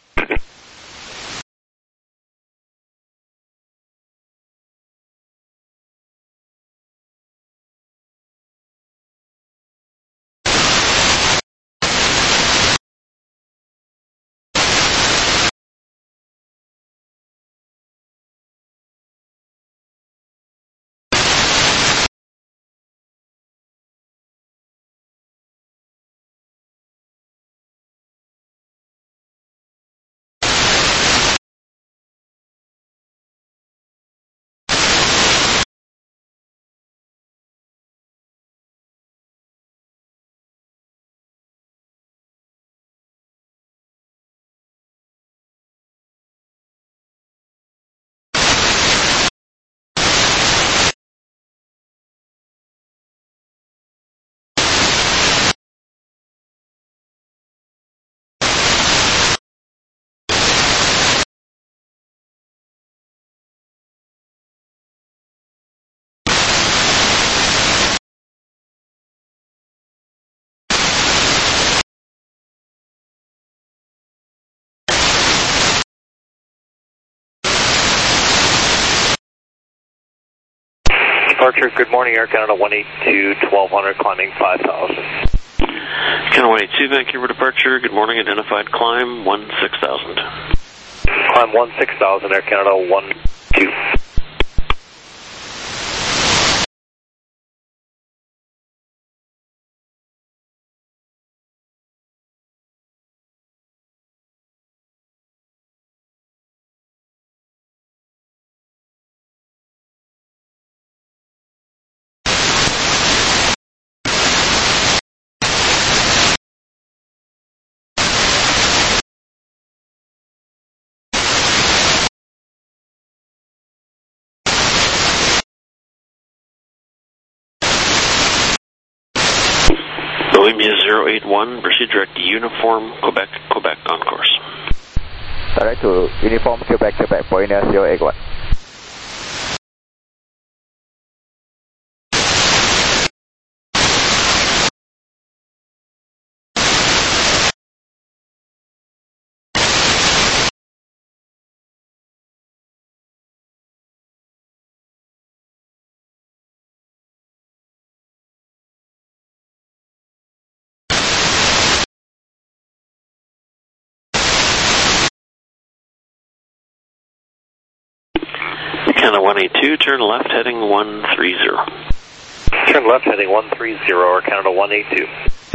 Departure, good morning, Air Canada 182, 1200, climbing 5,000. Canada 182, Vancouver departure, good morning, identified, climb 16,000. Climb 16,000, Air Canada 12. Bohemia 081, proceed direct to Uniform, Quebec, Quebec on course. Direct to Uniform, Quebec, Quebec, Pioneer 081. Canada 182, turn left heading 130. Turn left heading 130, Air Canada 182.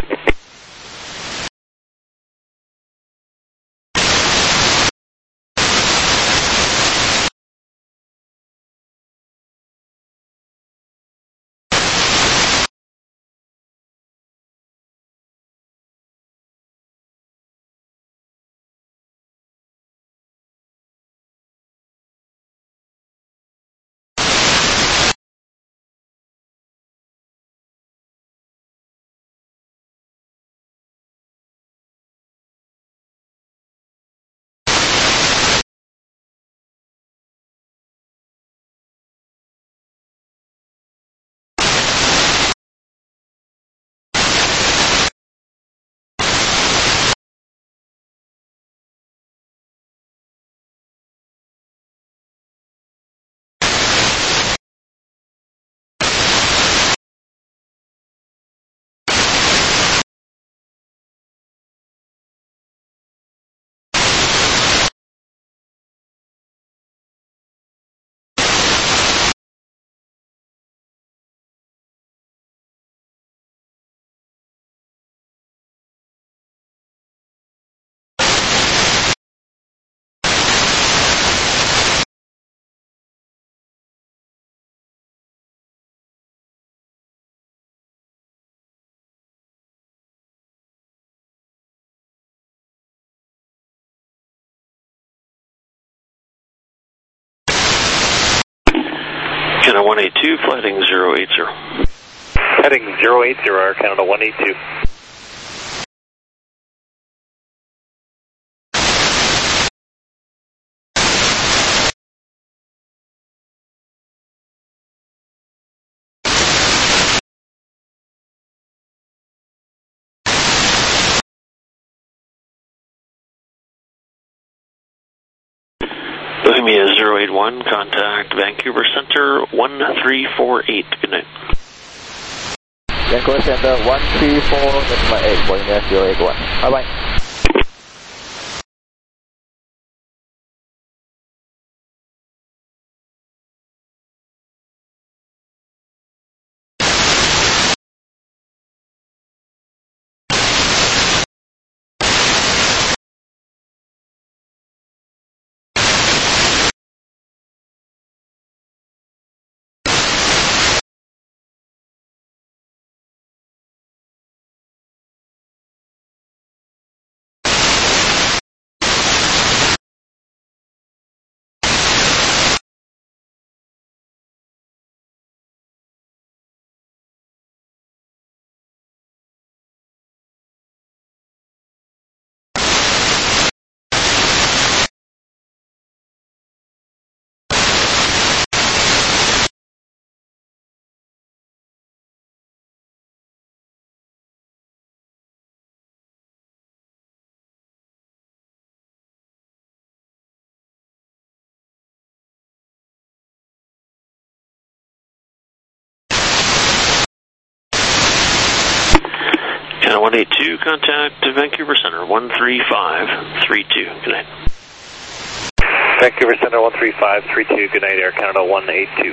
Canada 182, flight heading 080. Heading 080, Air Canada 182. Bohemia 081, contact Vancouver Center 1348. Good night. Vancouver Center 134.8, Bohemia 081. Bye-bye. Canada 182, contact Vancouver Center 13532. Good night. Vancouver Center 13532, good night, Air Canada 182.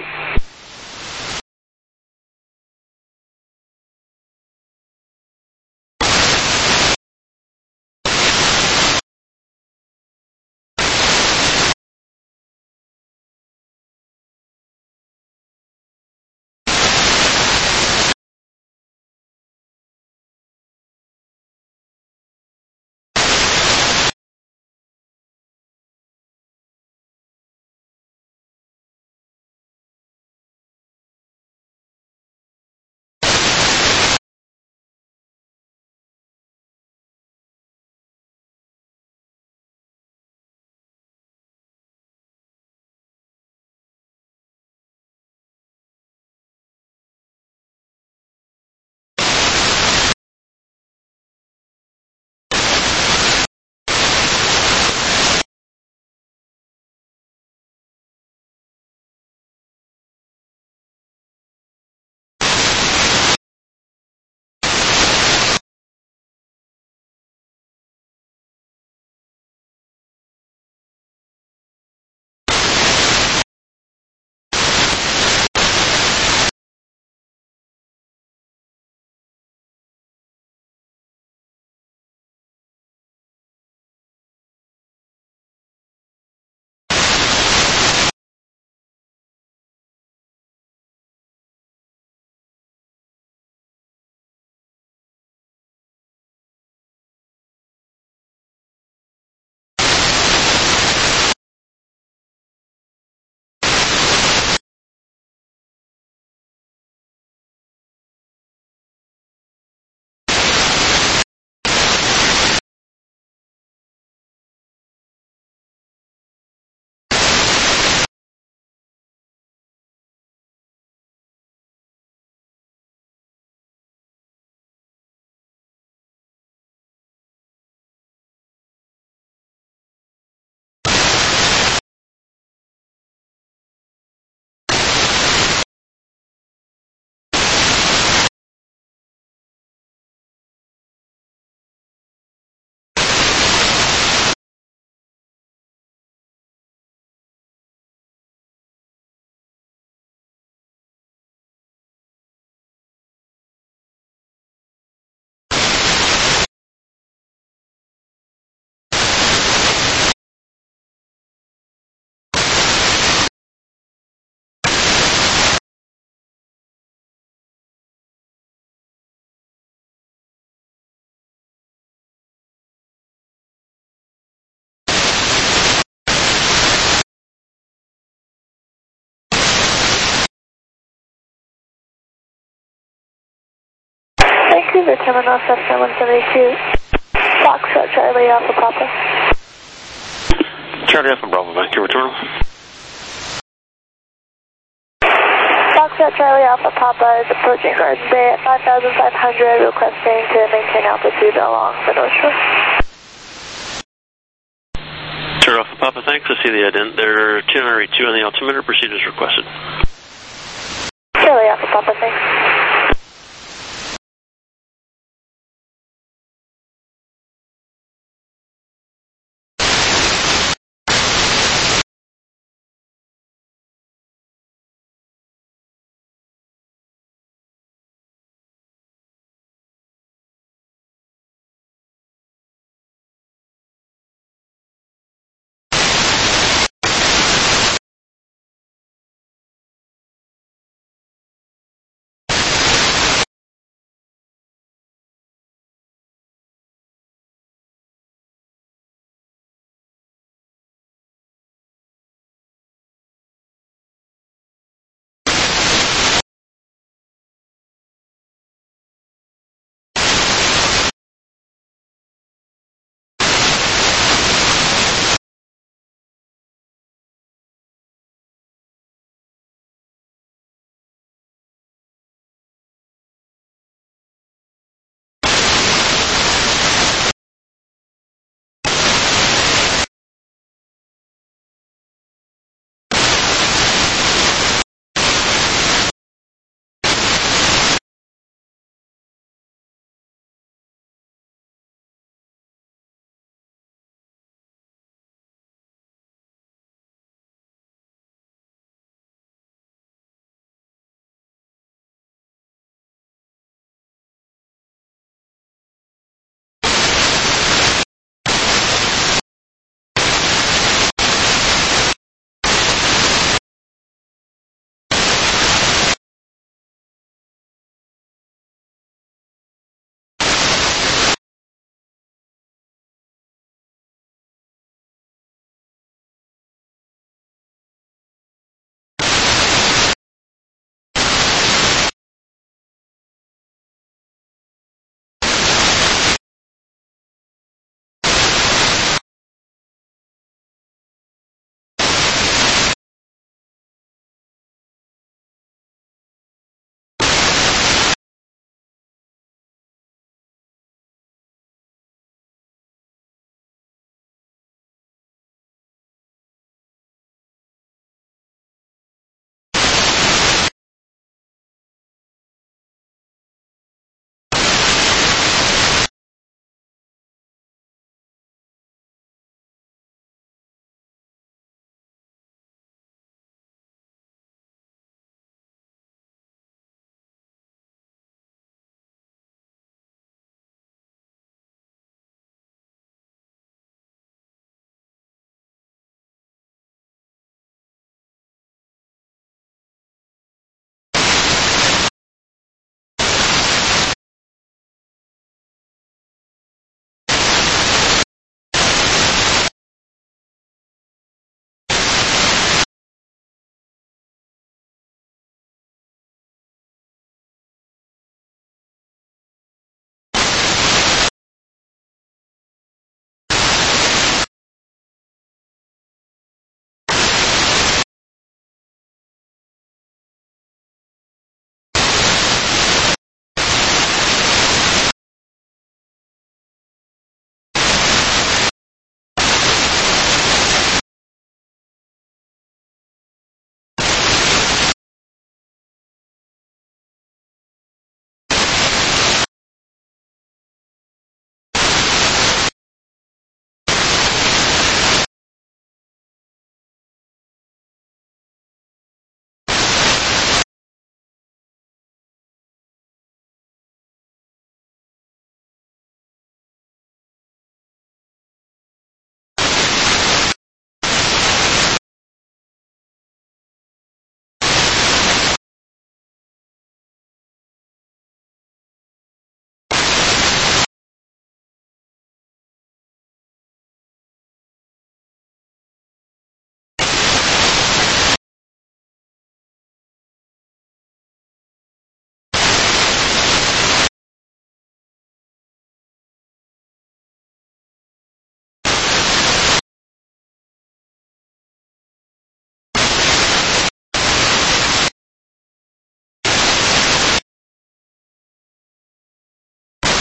Vancouver Terminal Cessna 172. Foxtrot Charlie Alpha Papa. Charlie Alpha Bravo, Vancouver Terminal. Foxtrot Charlie Alpha Papa is approaching Garden Bay at 5,500, requesting to maintain altitude along the North Shore. Charlie Alpha Papa, thanks. I see the ident. They're 282 on the altimeter. Proceed as requested. Charlie Alpha Papa, thanks.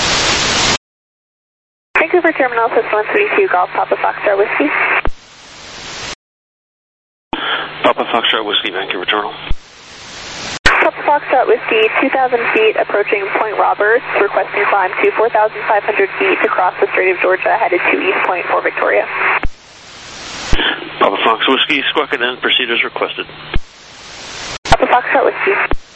Vancouver Terminal, System 132, Golf Papa Foxtrot Whiskey. Papa Foxtrot Whiskey, Vancouver Terminal. Papa Foxtrot Whiskey, 2,000 feet, approaching Point Roberts, requesting climb to 4,500 feet to cross the Strait of Georgia, headed to East Point for Victoria. Papa Fox Whiskey, squawk it in, proceed as requested. Papa Foxtrot Whiskey.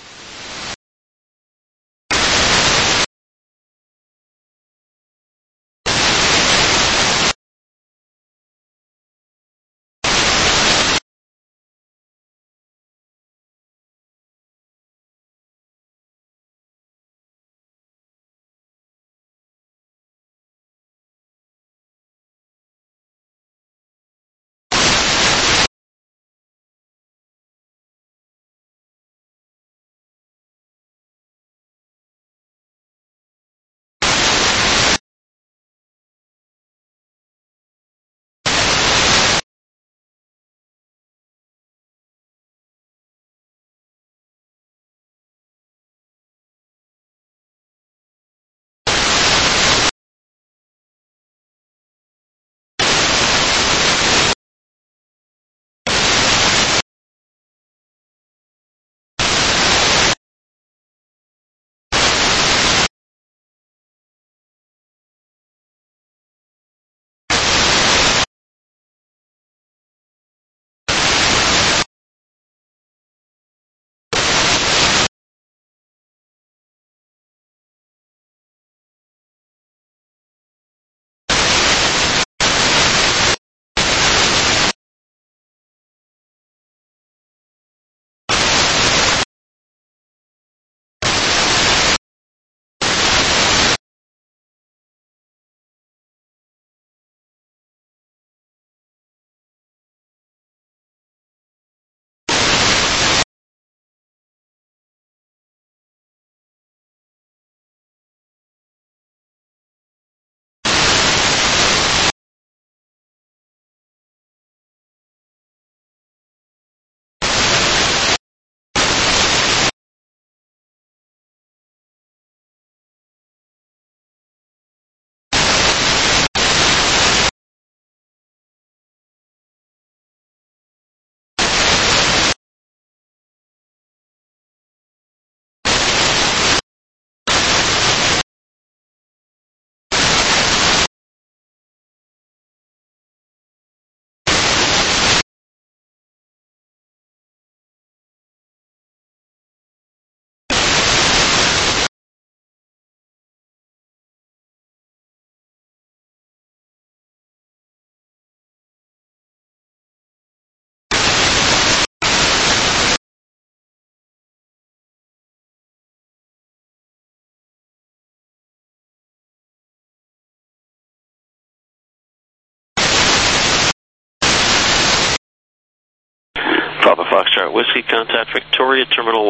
Papa Foxtrot Whiskey, contact Victoria Terminal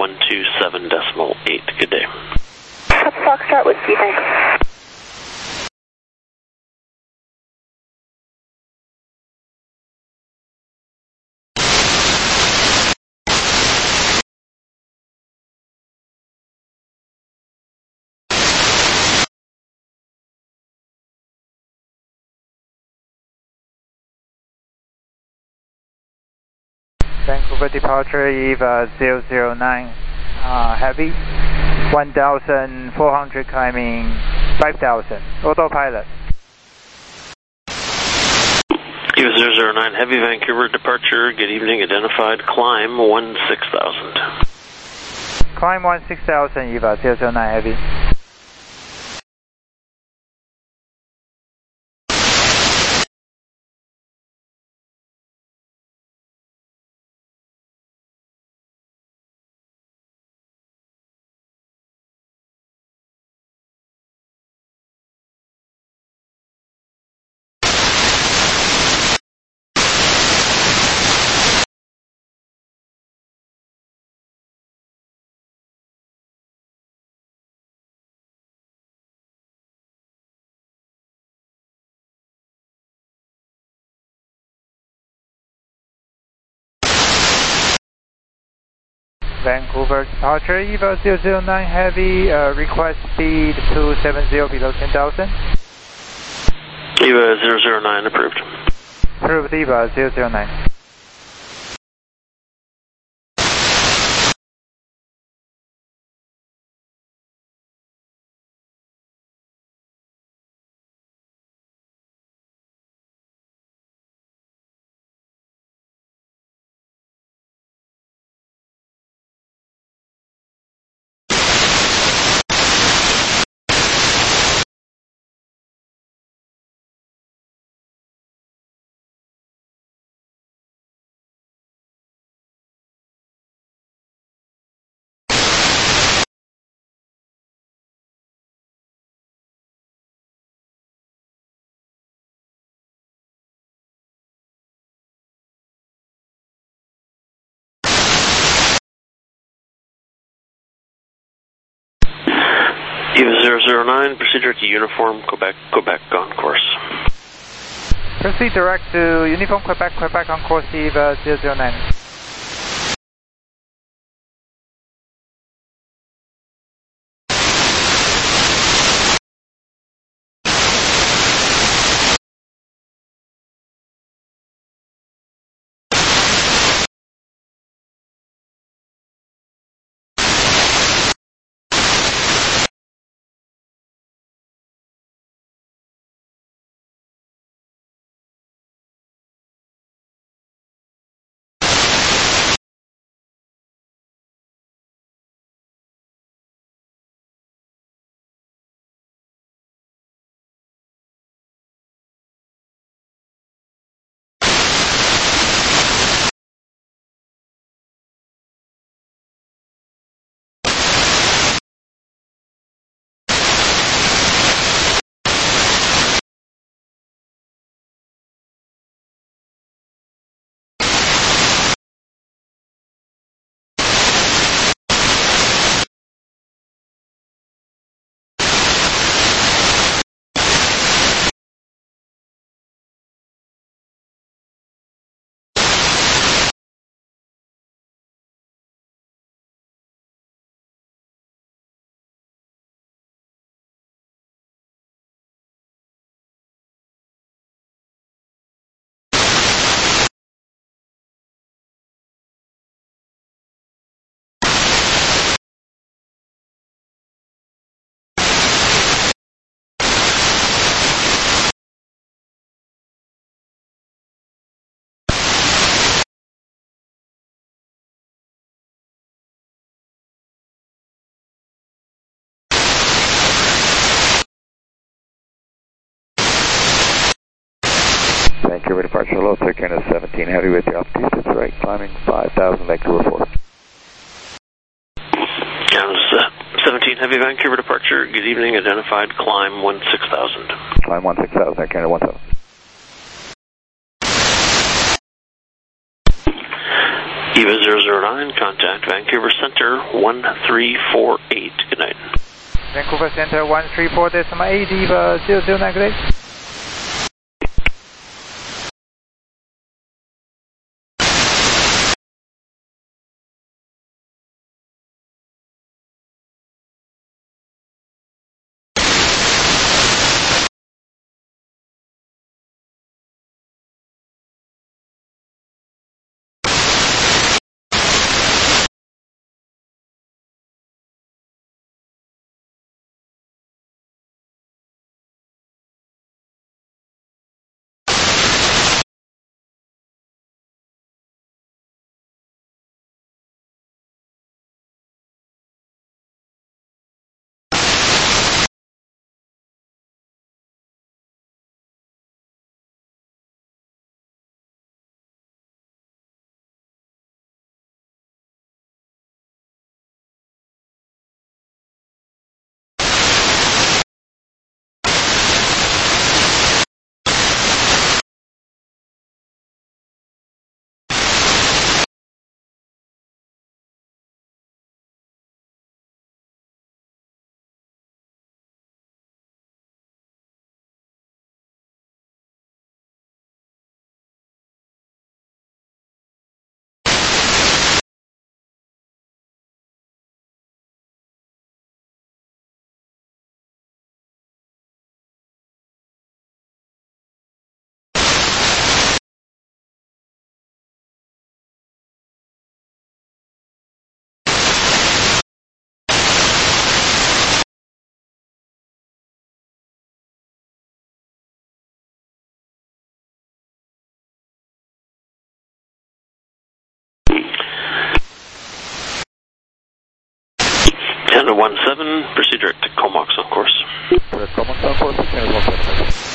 127.8. Good day. Papa Foxtrot Whiskey, thanks. Vancouver departure, EVA 009, heavy, 1,400 climbing 5,000, autopilot. EVA 009, heavy Vancouver departure, good evening, identified, climb 16,000. Climb 16,000, EVA 009, heavy. Vancouver departure, EVA 009 heavy, request speed 270 below 10,000. EVA 009 approved. Approved, EVA 009. EVA 009, proceed direct to Uniform, Quebec on course. Proceed direct to Uniform Quebec on course EVA 009. Vancouver departure, hello, Canada 17 heavy with the altitude, that's right, climbing 5,000, Vancouver 4. Canada 17 heavy, Vancouver departure, good evening, identified, climb 16,000. Climb 16,000, Canada 17. EVA 009, contact Vancouver Center 1348, good night. Vancouver Center 134.8, EVA 009, good night. Canada 17, proceed direct to Comox on course. Comox on course, Canada 17.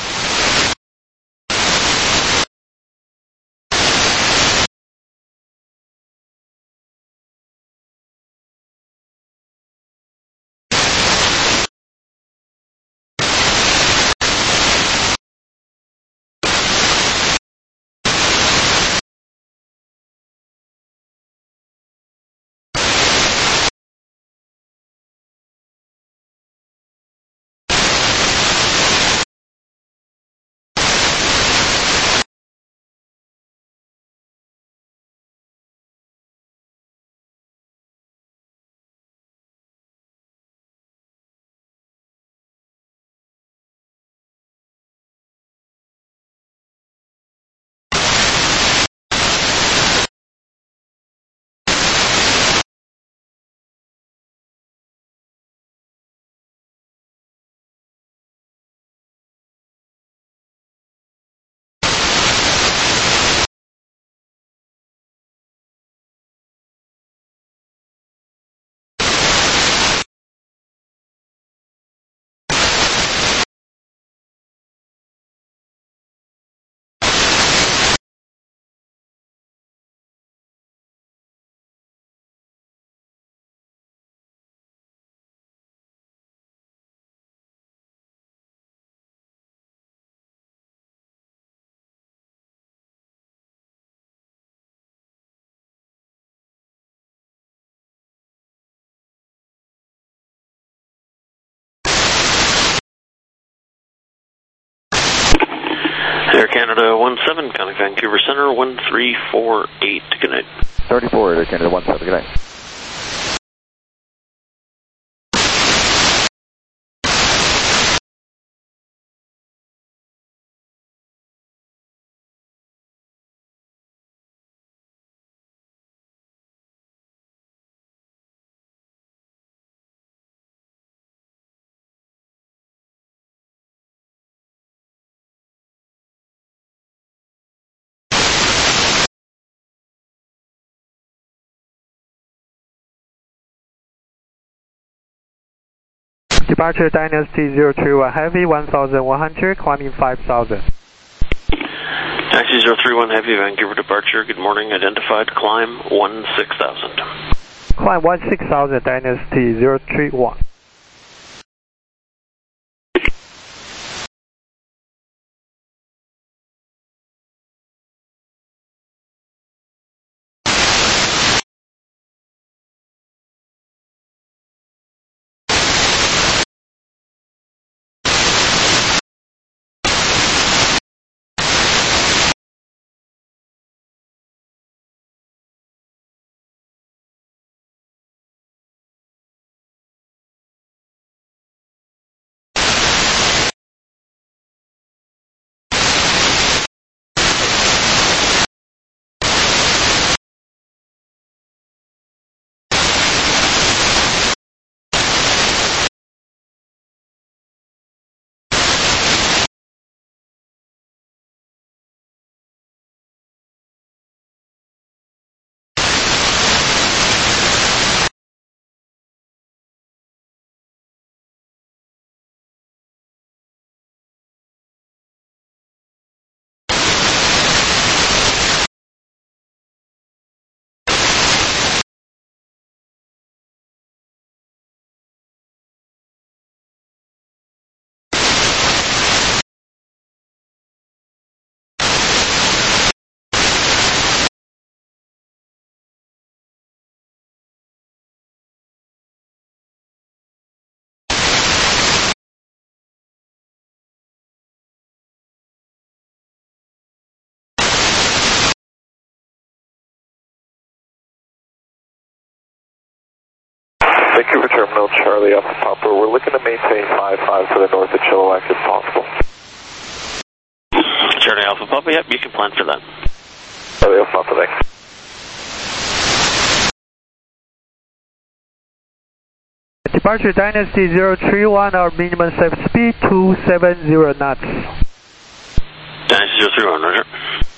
Air Canada 17, counting Vancouver Center, 1348, good night. 34, Air Canada 17, good night. Departure Dynasty 031 Heavy, 1100, climbing 5000. Taxi 031 Heavy, Vancouver departure, good morning, identified, climb 16,000. Climb 16,000, Dynasty 031. Vancouver Terminal, Charlie Alpha Papa. We're looking to maintain 5-5 to the north of Chilliwack if possible. Charlie Alpha Papa, yep, you can plan for that. Charlie Alpha Papa, thanks. Departure Dynasty 031, our minimum safe speed 270 knots. Dynasty 031, roger.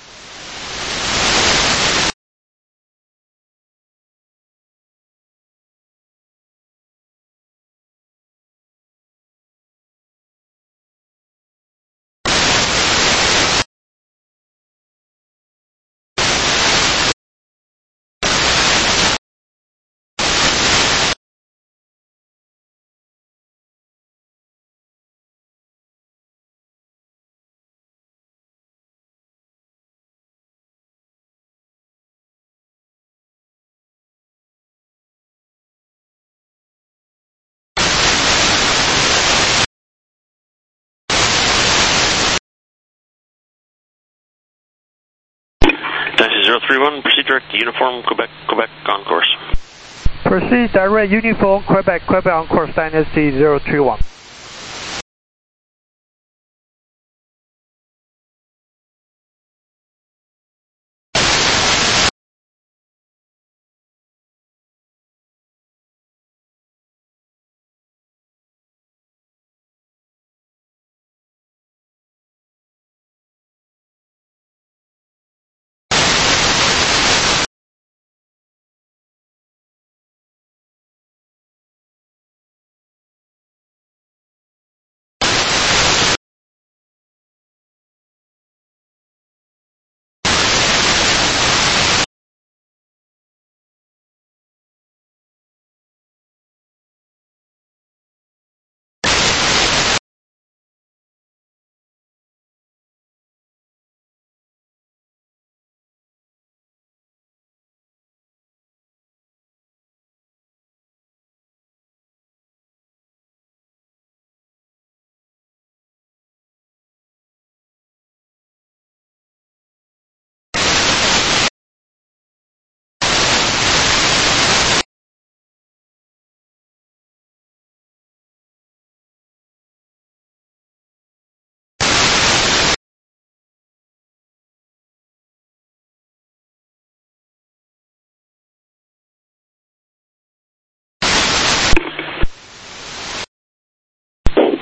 Taxi 031, proceed direct uniform, Quebec, on course. Proceed direct uniform, Quebec on course, Dynasty 031.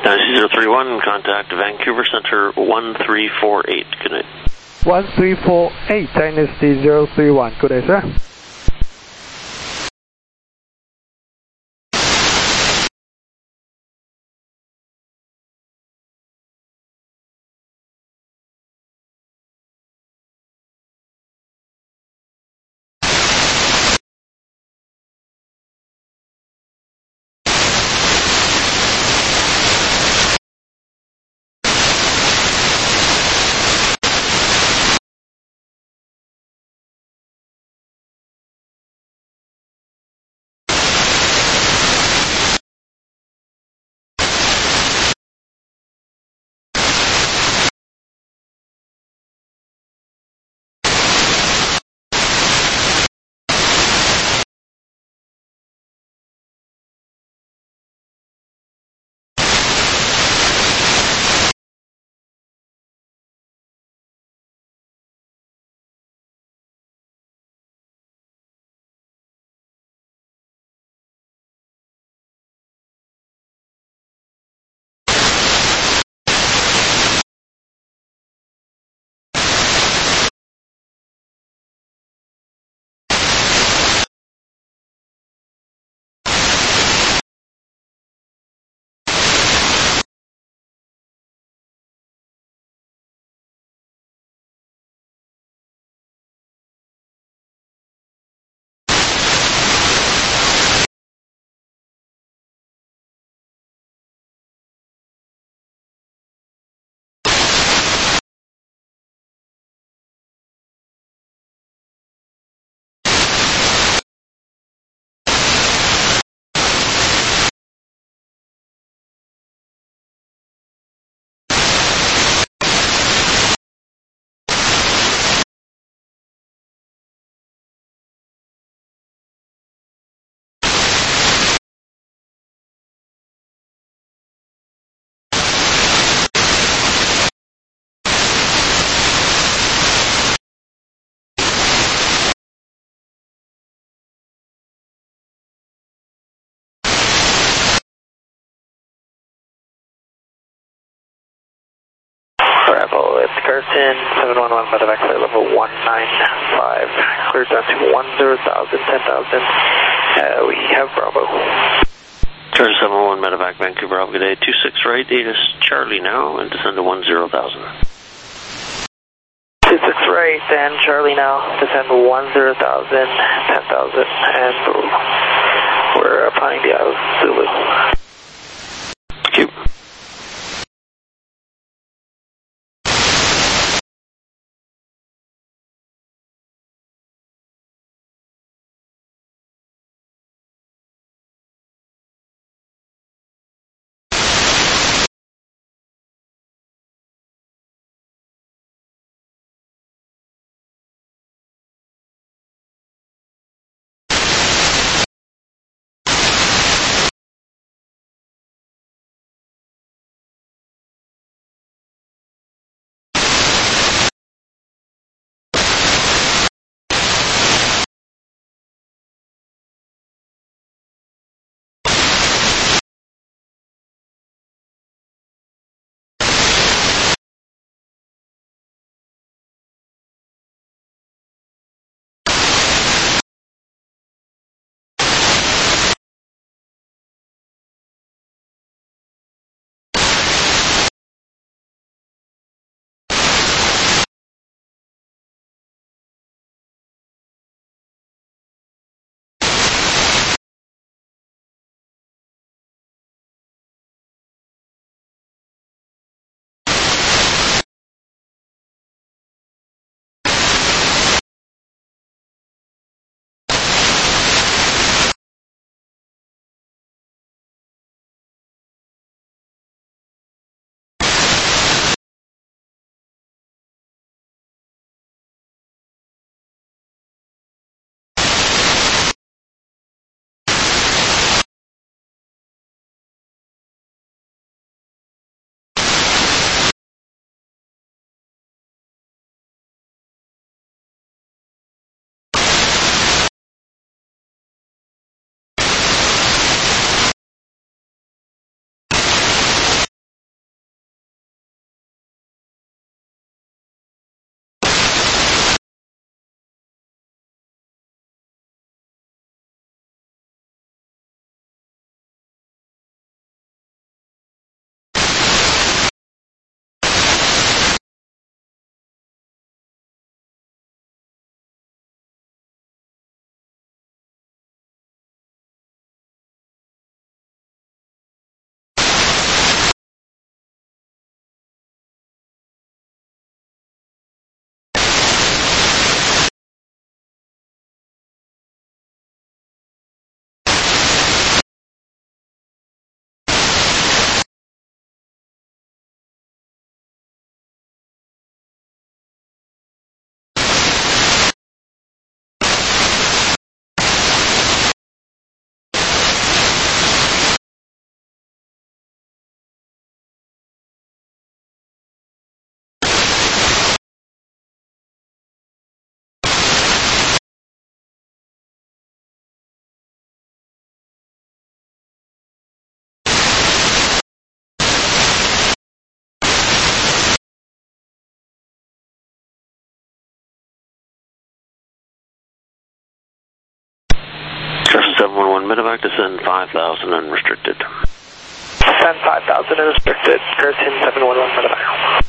Dynasty 031, contact Vancouver Center 1348. Good night. 1348, Dynasty 031. Good day, sir. Bravo, it's Carson, 711 medevac flight level 195, cleared down to 10,000, 10,000. We have Bravo. Charlie 711 medevac Vancouver, Alpha Good Day, 26 right, ATIS Charlie now, and descend to 10,000. 26 right, and Charlie now, descend 10,000, 10,000, and we're applying the Zulu. Thank you. medevac, descend 5,000 unrestricted. Descend 5,000 unrestricted, Puritan 711 medevac.